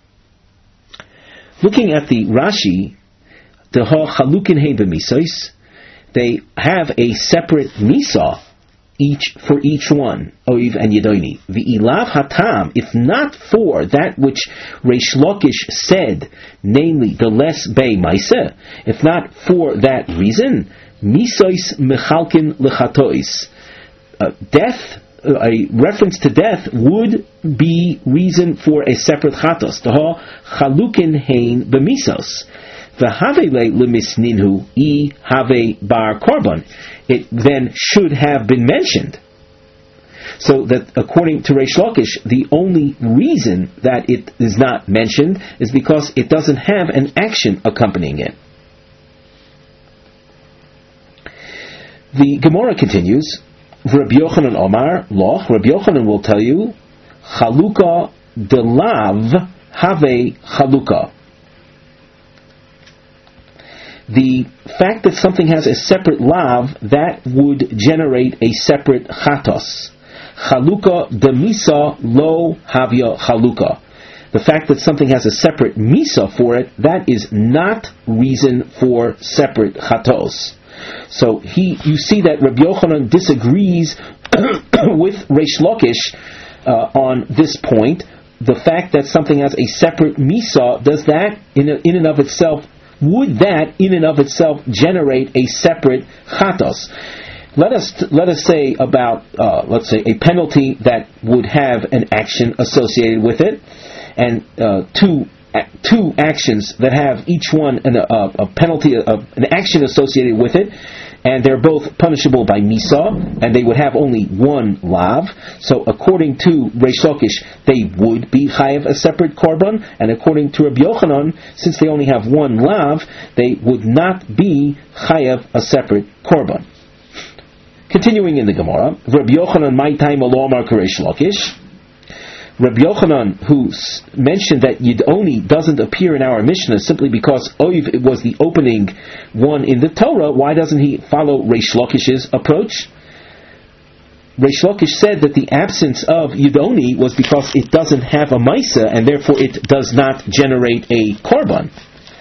Looking at the Rashi, Deha Chalukin Hein B'misois, they have a separate misa each for each one, Oiv and Yid'oini. V'ilav hatam, if not for that which Reish Lakish said, namely the less bei maiseh, if not for that reason, misois mechalkin lechatois, uh, death, uh, a reference to death would be reason for a separate chatos. Taha chalukin hein b'misos. V'havele lemisninhu I have bar korban. It then should have been mentioned. So that according to Reish Lakish, the only reason that it is not mentioned is because it doesn't have an action accompanying it. The Gemara continues, Rabbi Yochanan Omar, Loch, Rabbi Yochanan will tell you, Chaluka delav have chaluka. The fact that something has a separate lav, that would generate a separate chatos. Chaluka demisa lo havya chaluka. The fact that something has a separate misa for it, that is not reason for separate chatos. So he, you see that Rabbi Yochanan disagrees with Reish Lakish uh, on this point. The fact that something has a separate misa, does that in, in and of itself, would that in and of itself generate a separate chatos? Let us let us say about uh, let's say a penalty that would have an action associated with it, and uh, two two actions that have each one an, uh, a penalty, uh, an action associated with it, and they're both punishable by misa, and they would have only one lav. So according to Reish Lakish, they would be chayav a separate korban, and according to Rabbi Yochanan, since they only have one lav, they would not be chayav a separate korban. Continuing in the Gemara, Rabbi Yochanan, my time alomar Reish Lakish. Rabbi Yochanan, who mentioned that Yid'oni doesn't appear in our Mishnah simply because Oiv was the opening one in the Torah, why doesn't he follow Reish Lakish's approach? Reish Lakish said that the absence of Yid'oni was because it doesn't have a Maisa, and therefore it does not generate a Korban.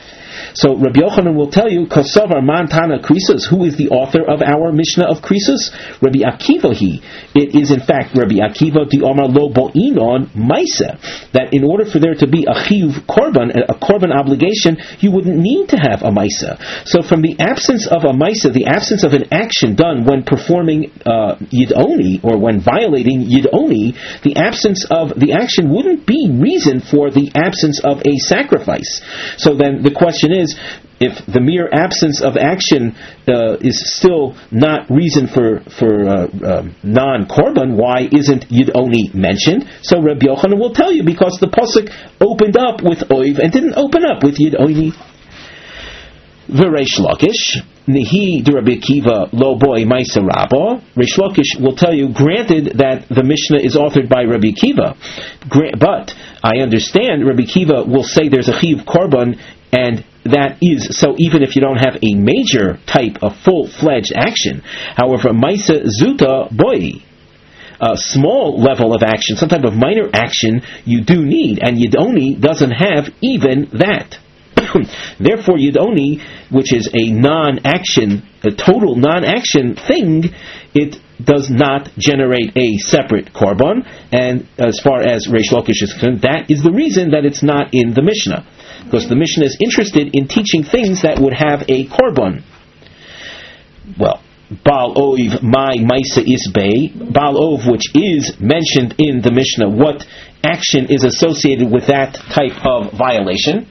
So Rabbi Yochanan will tell you, Kosovar Mantana Krisus, who is the author of our Mishnah of Krisus? Rabbi Akiva he. It is in fact Rabbi Akiva di Omar lo bo'inon maisa, that in order for there to be a chiyuv korban, a korban obligation, you wouldn't need to have a maisa. So from the absence of a maisa, the absence of an action done when performing uh, yidoni, or when violating yidoni, the absence of the action wouldn't be reason for the absence of a sacrifice. So then the question is, if the mere absence of action uh, is still not reason for for uh, uh, non-korban, why isn't Yidoni mentioned? So Rabbi Yochanan will tell you, because the pasuk opened up with Oiv and didn't open up with Yidoni. V'Reish Lakish, Nihi de Rabbi Akiva lo boy Maisa Rabba. Reish Lakish will tell you, granted that the Mishnah is authored by Rabbi Akiva, but I understand Rabbi Akiva will say there's a chiyuv korban, and that is so even if you don't have a major type of full-fledged action. However, Maisa Zuta Boy, a small level of action, some type of minor action, you do need, and Yidoni doesn't have even that. Therefore, Yidoni, which is a non-action, a total non-action thing, it does not generate a separate korban, and as far as Reish Lakish is concerned, that is the reason that it's not in the Mishnah, because the Mishnah is interested in teaching things that would have a korban. Well, Baal Oiv my Maisa Isbei, Baal Ov, which is mentioned in the Mishnah, what action is associated with that type of violation?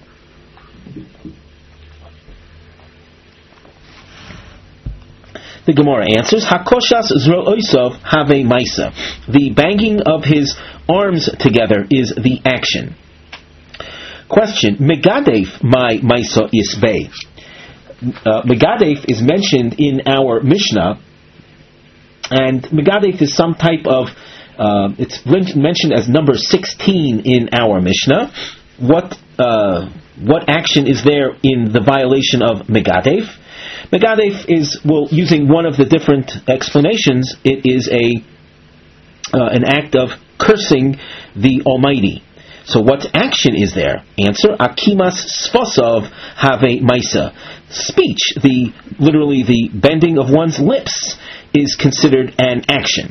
The Gemara answers, Hakoshas Zrooisov have a Maisa. The banging of his arms together is the action. Question, Megadef my Maisa Isbei. Uh, Megadef is mentioned in our Mishnah, and Megadef is some type of, uh, it's mentioned as number sixteen in our Mishnah. What uh, what action is there in the violation of Megadef? Megadef is, well, using one of the different explanations, it is a uh, an act of cursing the Almighty. So what action is there? Answer, Akimas Sfosov have a Maisa. Speech, the literally the bending of one's lips, is considered an action.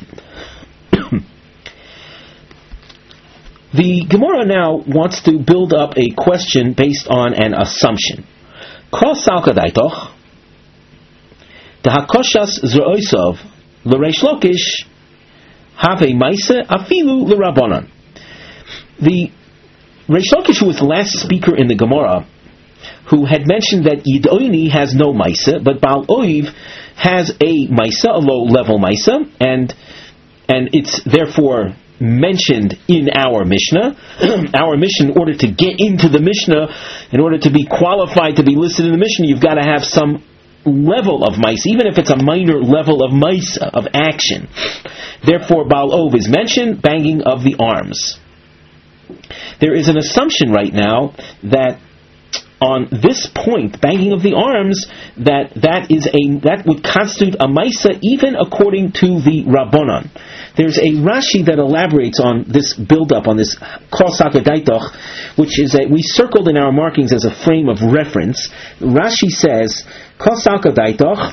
The Gemara now wants to build up a question based on an assumption. Kol salkadaitoch, the hakoshas zrooisov l'reish Lakish have a maisa afilu l'rabonan. The Reish Lakish, who was the last speaker in the Gemara, who had mentioned that Yidoni has no maisa, but Baal Oiv has a maisa, a low-level maisa, and and it's therefore mentioned in our Mishnah. Our Mishnah, in order to get into the Mishnah, in order to be qualified to be listed in the Mishnah, you've got to have some level of maisa, even if it's a minor level of maisa, of action. Therefore, Baal Ov is mentioned, banging of the arms. There is an assumption right now that on this point, banging of the arms, that that is a that would constitute a maisa even according to the Rabbanon. There's a Rashi that elaborates on this build-up, on this Kol Sakadaitoch, which is a, we circled in our markings as a frame of reference. Rashi says, Kol Sakadaitoch,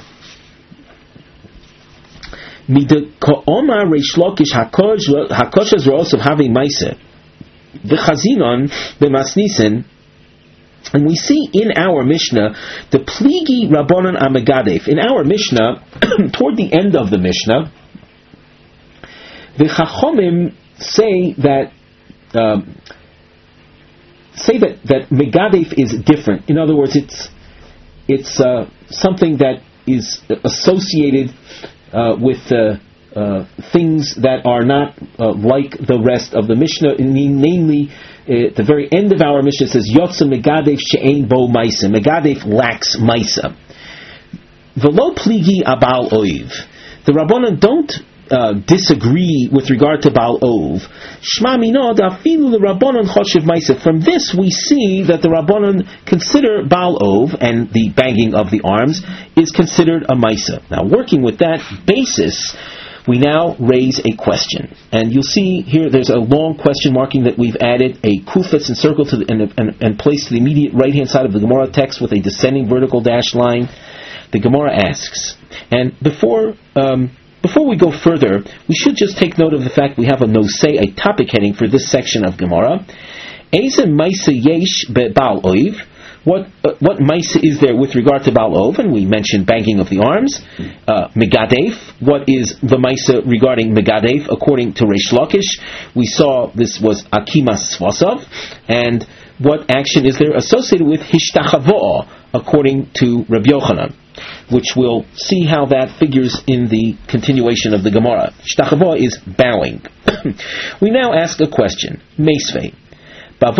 Mide Ko'oma Reish Lakish Hakosh Zroosav Havi Maisa, V'chazinon B'masnisen. And we see in our Mishnah the Pligi Rabbanon Amegadef. In our Mishnah, toward the end of the Mishnah, the Chachomim say that um, say that that Megadef is different. In other words, it's it's uh, something that is associated uh, with uh, uh, things that are not uh, like the rest of the Mishnah. Namely, uh, at the very end of our Mishnah, it says Yotza Megadef she'ein bo Maisa. Megadef lacks Maisa. V'lo pligi abal oiv. The Rabbanan don't Uh, disagree with regard to Baal Ov. Shma mino dafilu the Rabbanon choshev maisa. From this we see that the Rabbanon consider Baal Ov, and the banging of the arms is considered a maisa. Now, working with that basis, We now raise a question, and you'll see here there's a long question marking that we've added a kuf that's encircled to the, and, and, and placed to the immediate right-hand side of the Gemara text with a descending vertical dash line. The Gemara asks, and before um, before we go further, we should just take note of the fact we have a nosei, a topic heading for this section of Gemara. Ezen maisa yesh be'bal oiv. What uh, what maisa is there with regard to Baal Ov? And we mentioned banging of the arms. Uh, Megadef. What is the maisa regarding Megadef? According to Reish Lakish, we saw this was Akimas Svasav. And what action is there associated with Hishtachavoah, according to Rabbi Yochanan? Which we'll see how that figures in the continuation of the Gemara. Hishtachavoah is bowing. We now ask a question. Meisvei. With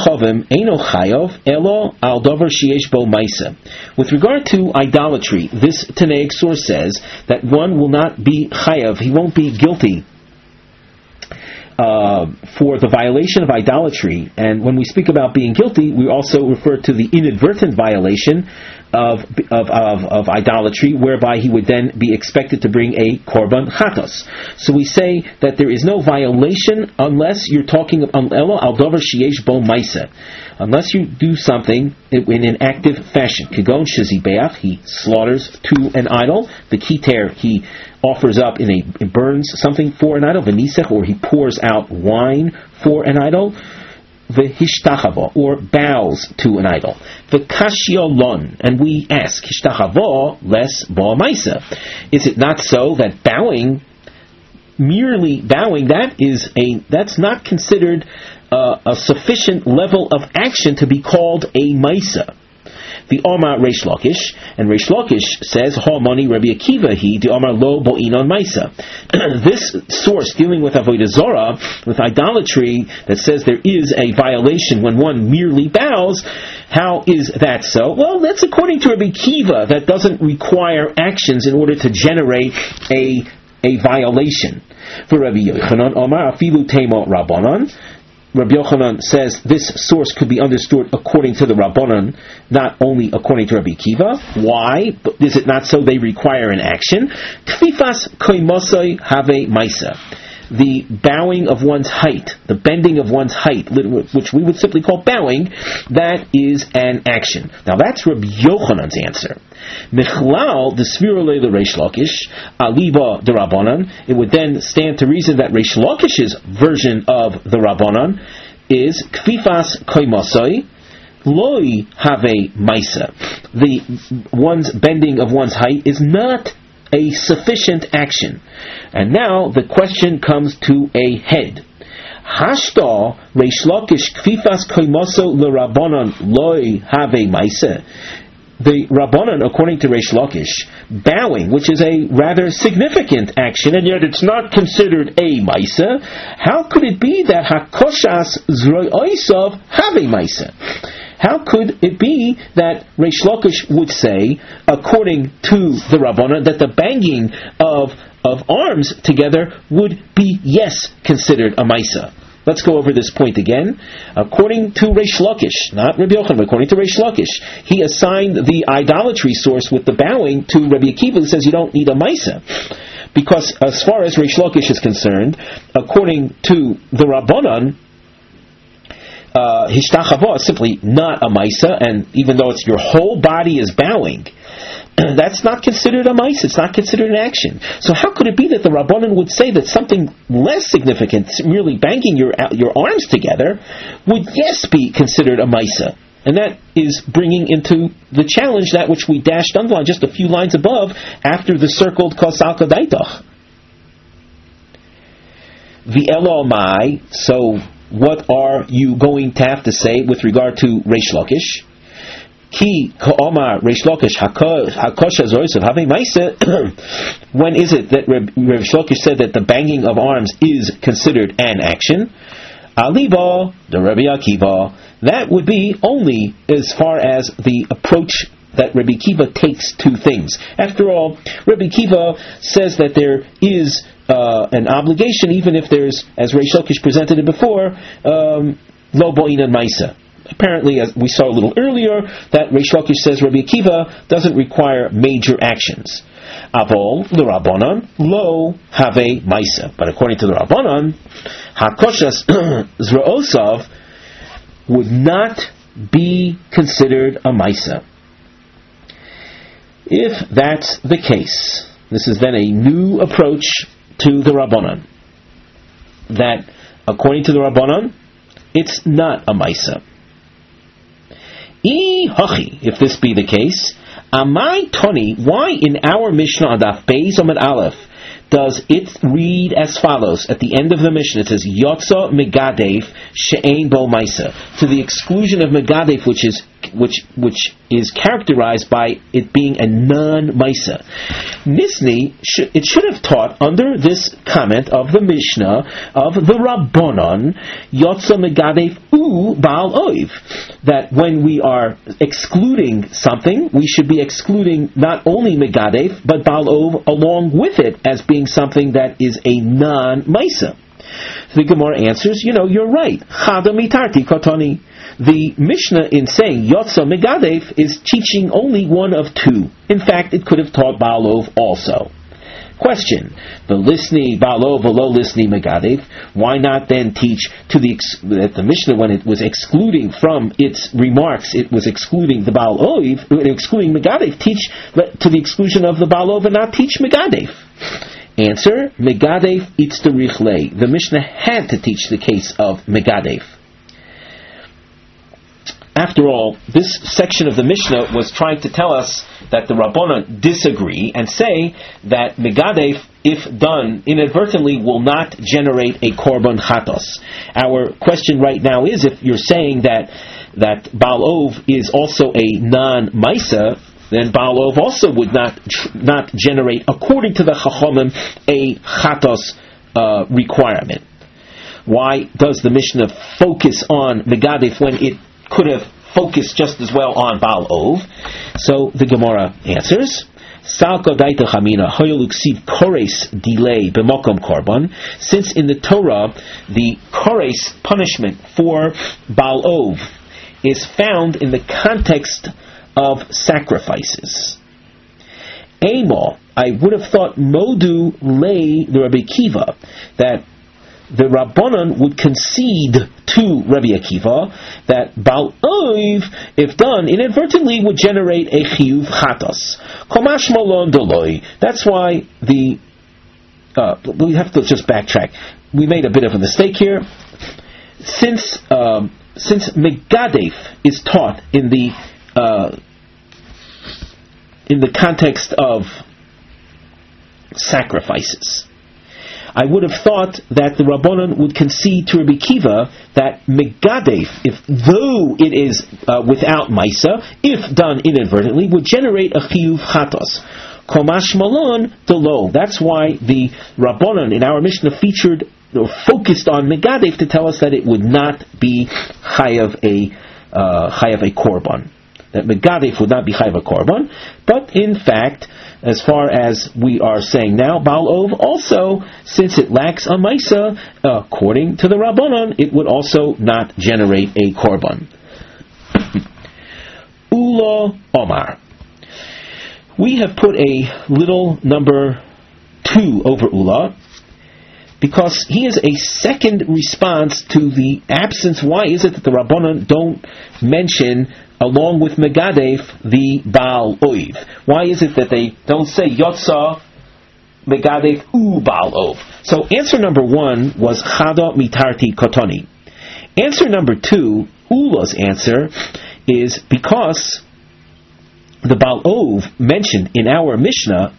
regard to idolatry, this Tanaic source says that one will not be chayav, he won't be guilty uh, for the violation of idolatry. And when we speak about being guilty, we also refer to the inadvertent violation Of, of of of idolatry, whereby he would then be expected to bring a korban chatos. So we say that there is no violation unless you're talking of al-davar sheyesh bo maisa, unless you do something in an active fashion. Kagon shezibeach, he slaughters to an idol. The kiter, he offers up in a it burns something for an idol. V'nisech, or he pours out wine for an idol. The hishtachava, or bows to an idol. The kashiolon, and we ask, hishtachava less ba maisa. Is it not so that bowing, merely bowing, that is a that's not considered uh, a sufficient level of action to be called a maisa? The Omar Reish Lakish, and Reish Lakish says, Ha mani Rabbi Akiva he, the Omar lo bo'inon maisa. This source dealing with Avodah Zarah, with idolatry, that says there is a violation when one merely bows, how is that so? Well, that's according to Rabbi Akiva, that doesn't require actions in order to generate a, a violation. For Rabbi Yochanan, Omar afilu temo rabbanon, Rabbi Yochanan says this source could be understood according to the Rabbanan, not only according to Rabbi Akiva. Why? But is it not so they require an action? Kfifas koimosoi have maisa. The bowing of one's height, the bending of one's height, which we would simply call bowing, that is an action. Now that's Rabbi Yochanan's answer. Michlal the Svirole the Reish Lakish, Aliba the Rabbanan. It would then stand to reason that Reish Lakish's version of the Rabbanan is Kfifas Koimosoi Loi Have Maisa. The one's bending of one's height is not a sufficient action. And now the question comes to a head. Hashta Reish Lakish Kfifas Koimoso LeRabbanan Loi Have Maisa. The Rabbanan, according to Reish Lakish, bowing, which is a rather significant action, and yet it's not considered a Maisa. How could it be that Hakoshas Zroi Oisav have a Maisa? How could it be that Reish Lakish would say, according to the Rabbanan, that the banging of of arms together would be, yes, considered a Maisa? Let's go over this point again. According to Reish Lakish, not Rabbi Yochanan, but according to Reish Lakish, he assigned the idolatry source with the bowing to Rabbi Akiva, who says you don't need a Maisa. Because as far as Reish Lakish is concerned, according to the Rabbanan, Uh, Hishtachava is simply not a Maisa, and even though it's your whole body is bowing, that's not considered a Maisa, it's not considered an action. So how could it be that the Rabbanan would say that something less significant, merely banging your your arms together, would yes be considered a Maisa? And that is bringing into the challenge that which we dashed underline just a few lines above after the circled Kosalka Daitach. The Elomai, so what are you going to have to say with regard to Reish Lakish? Ki ka'omar Reish Lakish hakosha zoisav have maisa. When is it that Reish Lakish said that the banging of arms is considered an action? Aliba the Rabbi Akiva. That would be only as far as the approach that Rabbi Akiva takes to things. After all, Rabbi Akiva says that there is Uh, an obligation, even if there's, as Reish Lakish presented it before, um, lo bo'inan maisa. Apparently, as we saw a little earlier, that Reish Lakish says Rabbi Akiva doesn't require major actions. Avol the Rabbanan lo have maisa, but according to the Rabbanan, hakoshas zra'osav would not be considered a maisa. If that's the case, this is then a new approach to the Rabbanan, that according to the Rabbanan, it's not a maisa. I hachi, if this be the case, amai toni, why in our Mishnah Adaf Beis Amud Aleph does it read as follows? At the end of the Mishnah it says Yotza Megadef She'ein Bo Maisa, to the exclusion of Megadef, which is which which is characterized by it being a non-Maisa. Nisni, sh- it should have taught under this comment of the Mishnah of the Rabbanon, Yotza Megadef U Baal Oiv, that when we are excluding something, we should be excluding not only Megadef, but Baal Oiv along with it as being something that is a non-Maisa. The Gemara answers, you know, you're right. Chada mitarti kotoni. The Mishnah, in saying Yotza Megadef, is teaching only one of two. In fact, it could have taught Baalov also. Question: the Lisni Baalov v'lo Lisni Megadef. Why not then teach to the ex- that the Mishnah, when it was excluding from its remarks, it was excluding the Baalov, excluding Megadef, teach to the exclusion of the Baalov and not teach Megadef? Answer: Megadef itzterich lei. The Mishnah had to teach the case of Megadef. After all, this section of the Mishnah was trying to tell us that the Rabbanan disagree and say that Megadef, if done inadvertently, will not generate a Korban Chatos. Our question right now is, if you're saying that that Baal Ov is also a non-Maisa, then Baal Ov also would not not generate, according to the Chachamim, a Chatos uh, requirement. Why does the Mishnah focus on Megadef when it could have focused just as well on Baal Ov? So the Gemara answers, since in the Torah the kores punishment for Baal Ov is found in the context of sacrifices. Amo, I would have thought modu lei the Rabbi Akiva, that the Rabbanan would concede to Rabbi Akiva that Baal Oiv, if done inadvertently, would generate a chiyuv chatos. Komash malon deloi. That's why the uh, we have to just backtrack. We made a bit of a mistake here. Since um, since Megadef is taught in the uh, in the context of sacrifices, I would have thought that the Rabbanan would concede to Rabbi Akiva that Megadef, if though it is uh, without Maisa, if done inadvertently, would generate a Chiyuv Chatos. Komash Malon Delo. That's why the Rabbanan in our Mishnah featured or focused on Megadef to tell us that it would not be Chayav a uh, Chayav a Korban. That Megadef would not be Chayav a Korban, but in fact, as far as we are saying now, Baal Ov also, since it lacks a Maisa, uh, according to the Rabbanon, it would also not generate a Korban. Ula Omar. We have put a little number two over Ula, because he is a second response to the absence. Why is it that the Rabbanon don't mention, along with Megadef, the Baal Oiv? Why is it that they don't say Yotza Megadef U Baal Ov? So answer number one was Chada Mitarti Kotoni. Answer number two, Ula's answer, is because the Baal Ov mentioned in our Mishnah,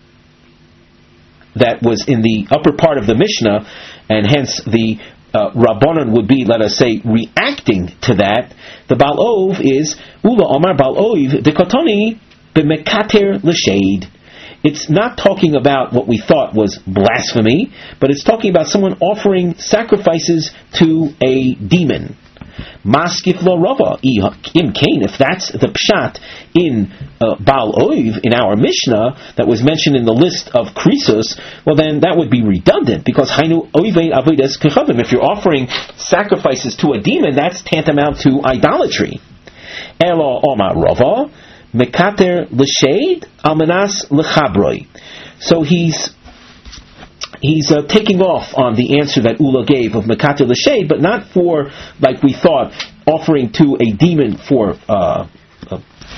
that was in the upper part of the Mishnah, and hence the Uh, Rabbanon would be, let us say, reacting to that. The Baal Ov is Ula Omar Baal Oiv Dekotoni B'Mekater L'Shade. It's not talking about what we thought was blasphemy, but it's talking about someone offering sacrifices to a demon. Maskif lo Rava, im kain, if that's the pshat in uh, Baal Oiv, in our Mishnah, that was mentioned in the list of krisos, well then that would be redundant, because hainu oivei avodas kechavim, if you're offering sacrifices to a demon, that's tantamount to idolatry. Elo Omar Rava, mekater l'shed almanas l'chabroi. So he's He's uh, taking off on the answer that Ula gave of Mekater l'shed, but not for, like we thought, offering to a demon for uh, uh,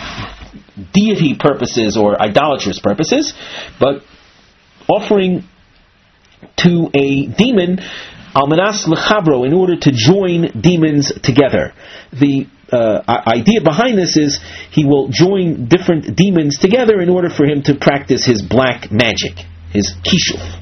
deity purposes or idolatrous purposes, but offering to a demon almanas l'chabro, in order to join demons together. The uh, idea behind this is he will join different demons together in order for him to practice his black magic, his kishuf.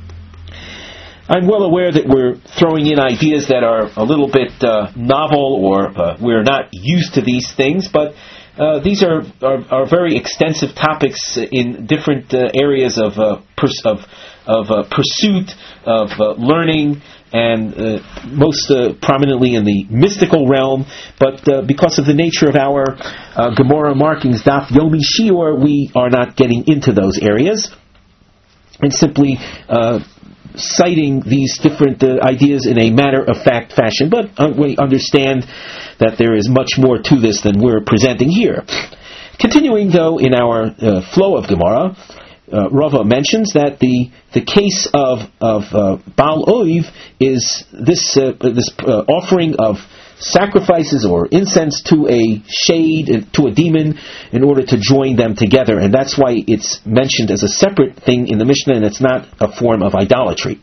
I'm well aware that we're throwing in ideas that are a little bit uh, novel, or uh, we're not used to these things, but uh, these are, are are very extensive topics in different uh, areas of uh, pers- of of uh, pursuit, of uh, learning, and uh, most uh, prominently in the mystical realm. But uh, because of the nature of our uh, Gemara markings, Daf Yomi Shiur, we are not getting into those areas, and simply Uh, citing these different uh, ideas in a matter-of-fact fashion, but uh, we understand that there is much more to this than we're presenting here. Continuing, though, in our uh, flow of Gemara, uh, Rava mentions that the the case of of uh, Baal Oiv is this uh, this uh, offering of sacrifices or incense to a shade, to a demon, in order to join them together, and that's why it's mentioned as a separate thing in the Mishnah, and it's not a form of idolatry.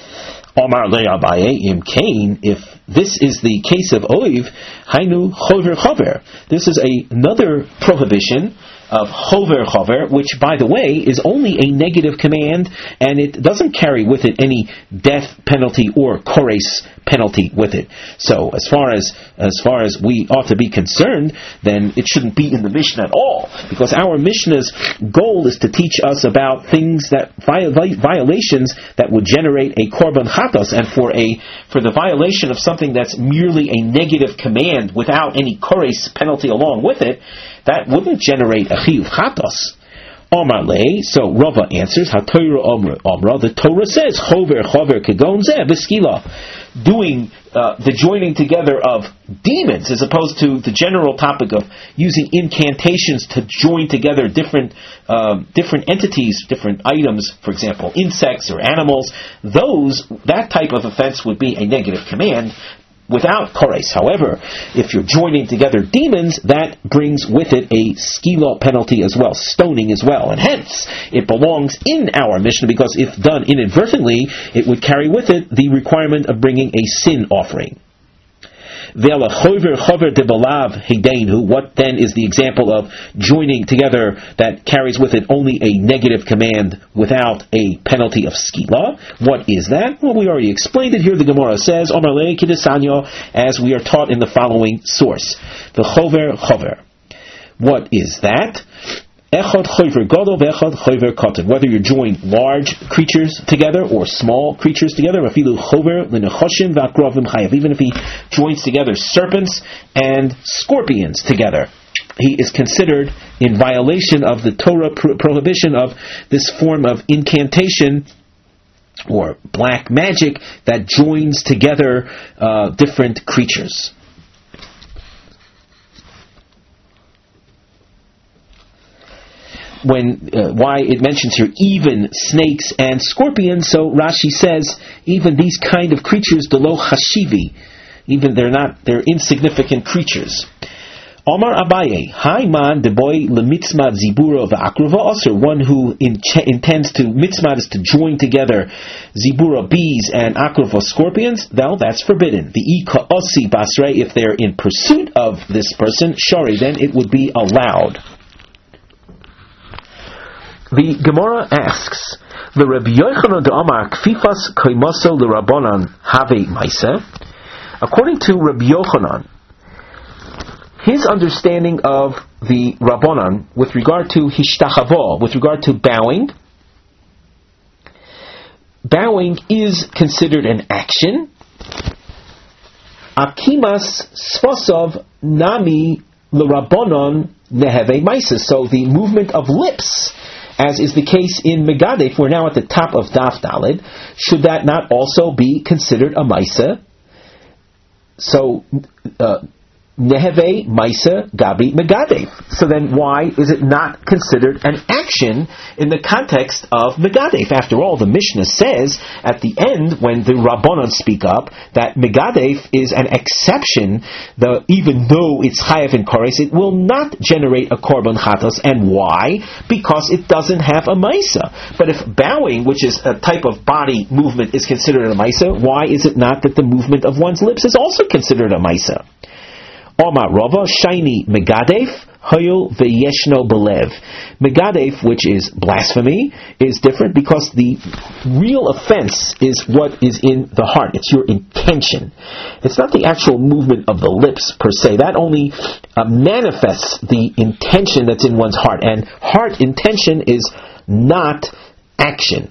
Omar le Abaye im kain, if this is the case of Oiv, hainu chover chover. This is a, another prohibition of chover chover, which, by the way, is only a negative command, and it doesn't carry with it any death penalty or kores penalty with it. So, as far as as far as we ought to be concerned, then it shouldn't be in the Mishnah at all, because our Mishnah's goal is to teach us about things that violate violations that would generate a korban chatos, and for a for the violation of something that's merely a negative command without any kores penalty along with it, that wouldn't generate a chiyuv chatos. Omar le, so Rava answers, HaTorah Omra, the Torah says, Chover Chover Kegon Zeh B'skila, doing uh, the joining together of demons, as opposed to the general topic of using incantations to join together different um, different entities, different items, for example, insects or animals. Those, that type of offense would be a negative command without kores. However, if you're joining together demons, that brings with it a skila penalty as well, stoning as well, and hence it belongs in our Mishnah, because if done inadvertently, it would carry with it the requirement of bringing a sin offering. What then is the example of joining together that carries with it only a negative command without a penalty of skila? What is that? Well, we already explained it here. The Gemara says, Omar le kidesanyo, as we are taught in the following source. The chover chover. What is that? Echad chover gadol ve'echad chover katan. Whether you join large creatures together or small creatures together, afilu chover l'nechoshim v'akrovim chayav. Even if he joins together serpents and scorpions together, he is considered in violation of the Torah pro- prohibition of this form of incantation or black magic that joins together uh, different creatures. When uh, why it mentions here even snakes and scorpions, so Rashi says even these kind of creatures, delo chashivi, even they're not, they're insignificant creatures. Omar Abaye, Haiman deboy lemitzmad zibura va'akruva aser, one who in, intends to, mitzmad is to join together zibura, bees, and akruva, scorpions, well, that's forbidden. The ika osi basrei, if they're in pursuit of this person, shari, then it would be allowed. The Gemara asks, the Rabbi Yochanan de Amar kfifas koimaso l'Rabbanan have maisa. According to Rabbi Yochanan, his understanding of the Rabbanan with regard to hishtachavo, with regard to bowing, bowing is considered an action, Akimas Sfosov Nami L'Rabbonon Neheve Maisa. So the movement of lips, as is the case in Megadef, we're now at the top of Daf Daled, should that not also be considered a Maisa? So, uh, Neheve Maisa Gabi Megadef. So then why is it not considered an action in the context of Megadef? After all, the Mishnah says at the end, when the Rabbanon speak up, that Megadef is an exception, the, even though it's Chayav in Kores, it will not generate a Korban Chatos. And why? Because it doesn't have a Maisa. But if bowing, which is a type of body movement, is considered a Maisa, why is it not that the movement of one's lips is also considered a Maisa? Omar Rava, Shaini Megadef, Hayul Veyeshno Belev. Megadef, which is blasphemy, is different because the real offense is what is in the heart. It's your intention. It's not the actual movement of the lips per se. That only uh, manifests the intention that's in one's heart. And heart intention is not action.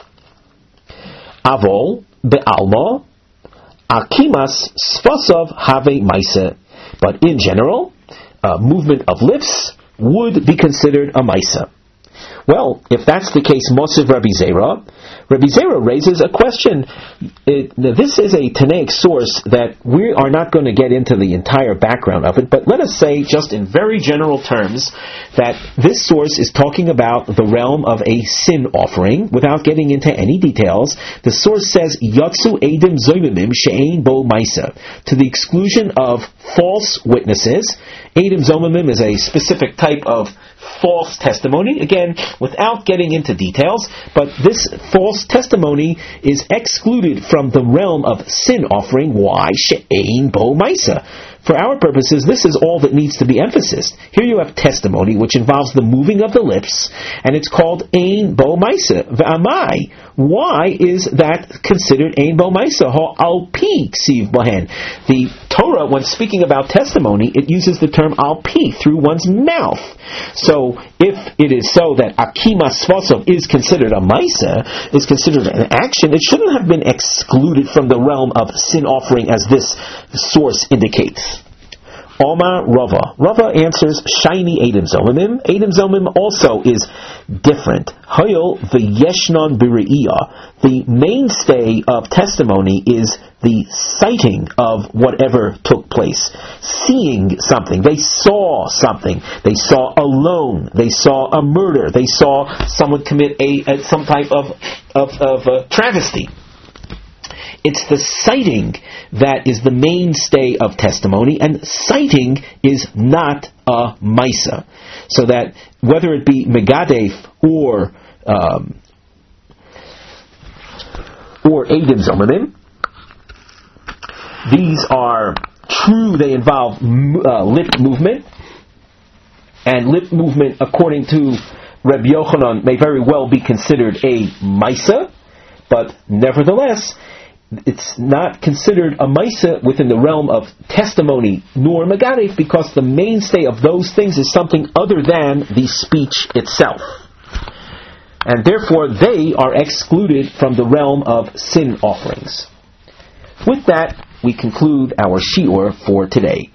Avol Be'alma Akimas Sfosov Have Maisa. But in general, uh, movement of lips would be considered a Maisa. Well, if that's the case, Mosiv Rabbi Zera, Rabbi Zera raises a question. It, this is a Tanaic source that we are not going to get into the entire background of it, but let us say, just in very general terms, that this source is talking about the realm of a sin offering, without getting into any details. The source says, Yatsu Edim Zoymimim She'ein Bo Maisa, to the exclusion of false witnesses. Edim Zoymimim is a specific type of false testimony, again, without getting into details, but this false testimony is excluded from the realm of sin offering. Why? She'ein bo maisa. For our purposes, this is all that needs to be emphasized. Here you have testimony, which involves the moving of the lips, and it's called ein bo maisa. V'amai. Why is that considered ein bo maisa? Ho al pi ksiv bohen. The Torah, when speaking about testimony, it uses the term al pi, through one's mouth. So, if it is so that akima svosov is considered a maisa, is considered an action, it shouldn't have been excluded from the realm of sin offering, as this source indicates. Omar Rava. Rava answers, Shaini Edim Zomimim. Edim Zomim also is different. Hayol v'yeshnon b're'iyah. The mainstay of testimony is the sighting of whatever took place. Seeing something. They saw something. They saw a loan. They saw a murder. They saw someone commit a, a some type of, of, of uh, travesty. It's the sighting that is the mainstay of testimony, and sighting is not a maisa. So that whether it be megadef or um, or edim zomimim, these are true. They involve uh, lip movement, and lip movement, according to Reb Yochanan, may very well be considered a maisa, but nevertheless, it's not considered a maisa within the realm of testimony nor megadef, because the mainstay of those things is something other than the speech itself, and therefore they are excluded from the realm of sin offerings. With that, we conclude our shiur for today.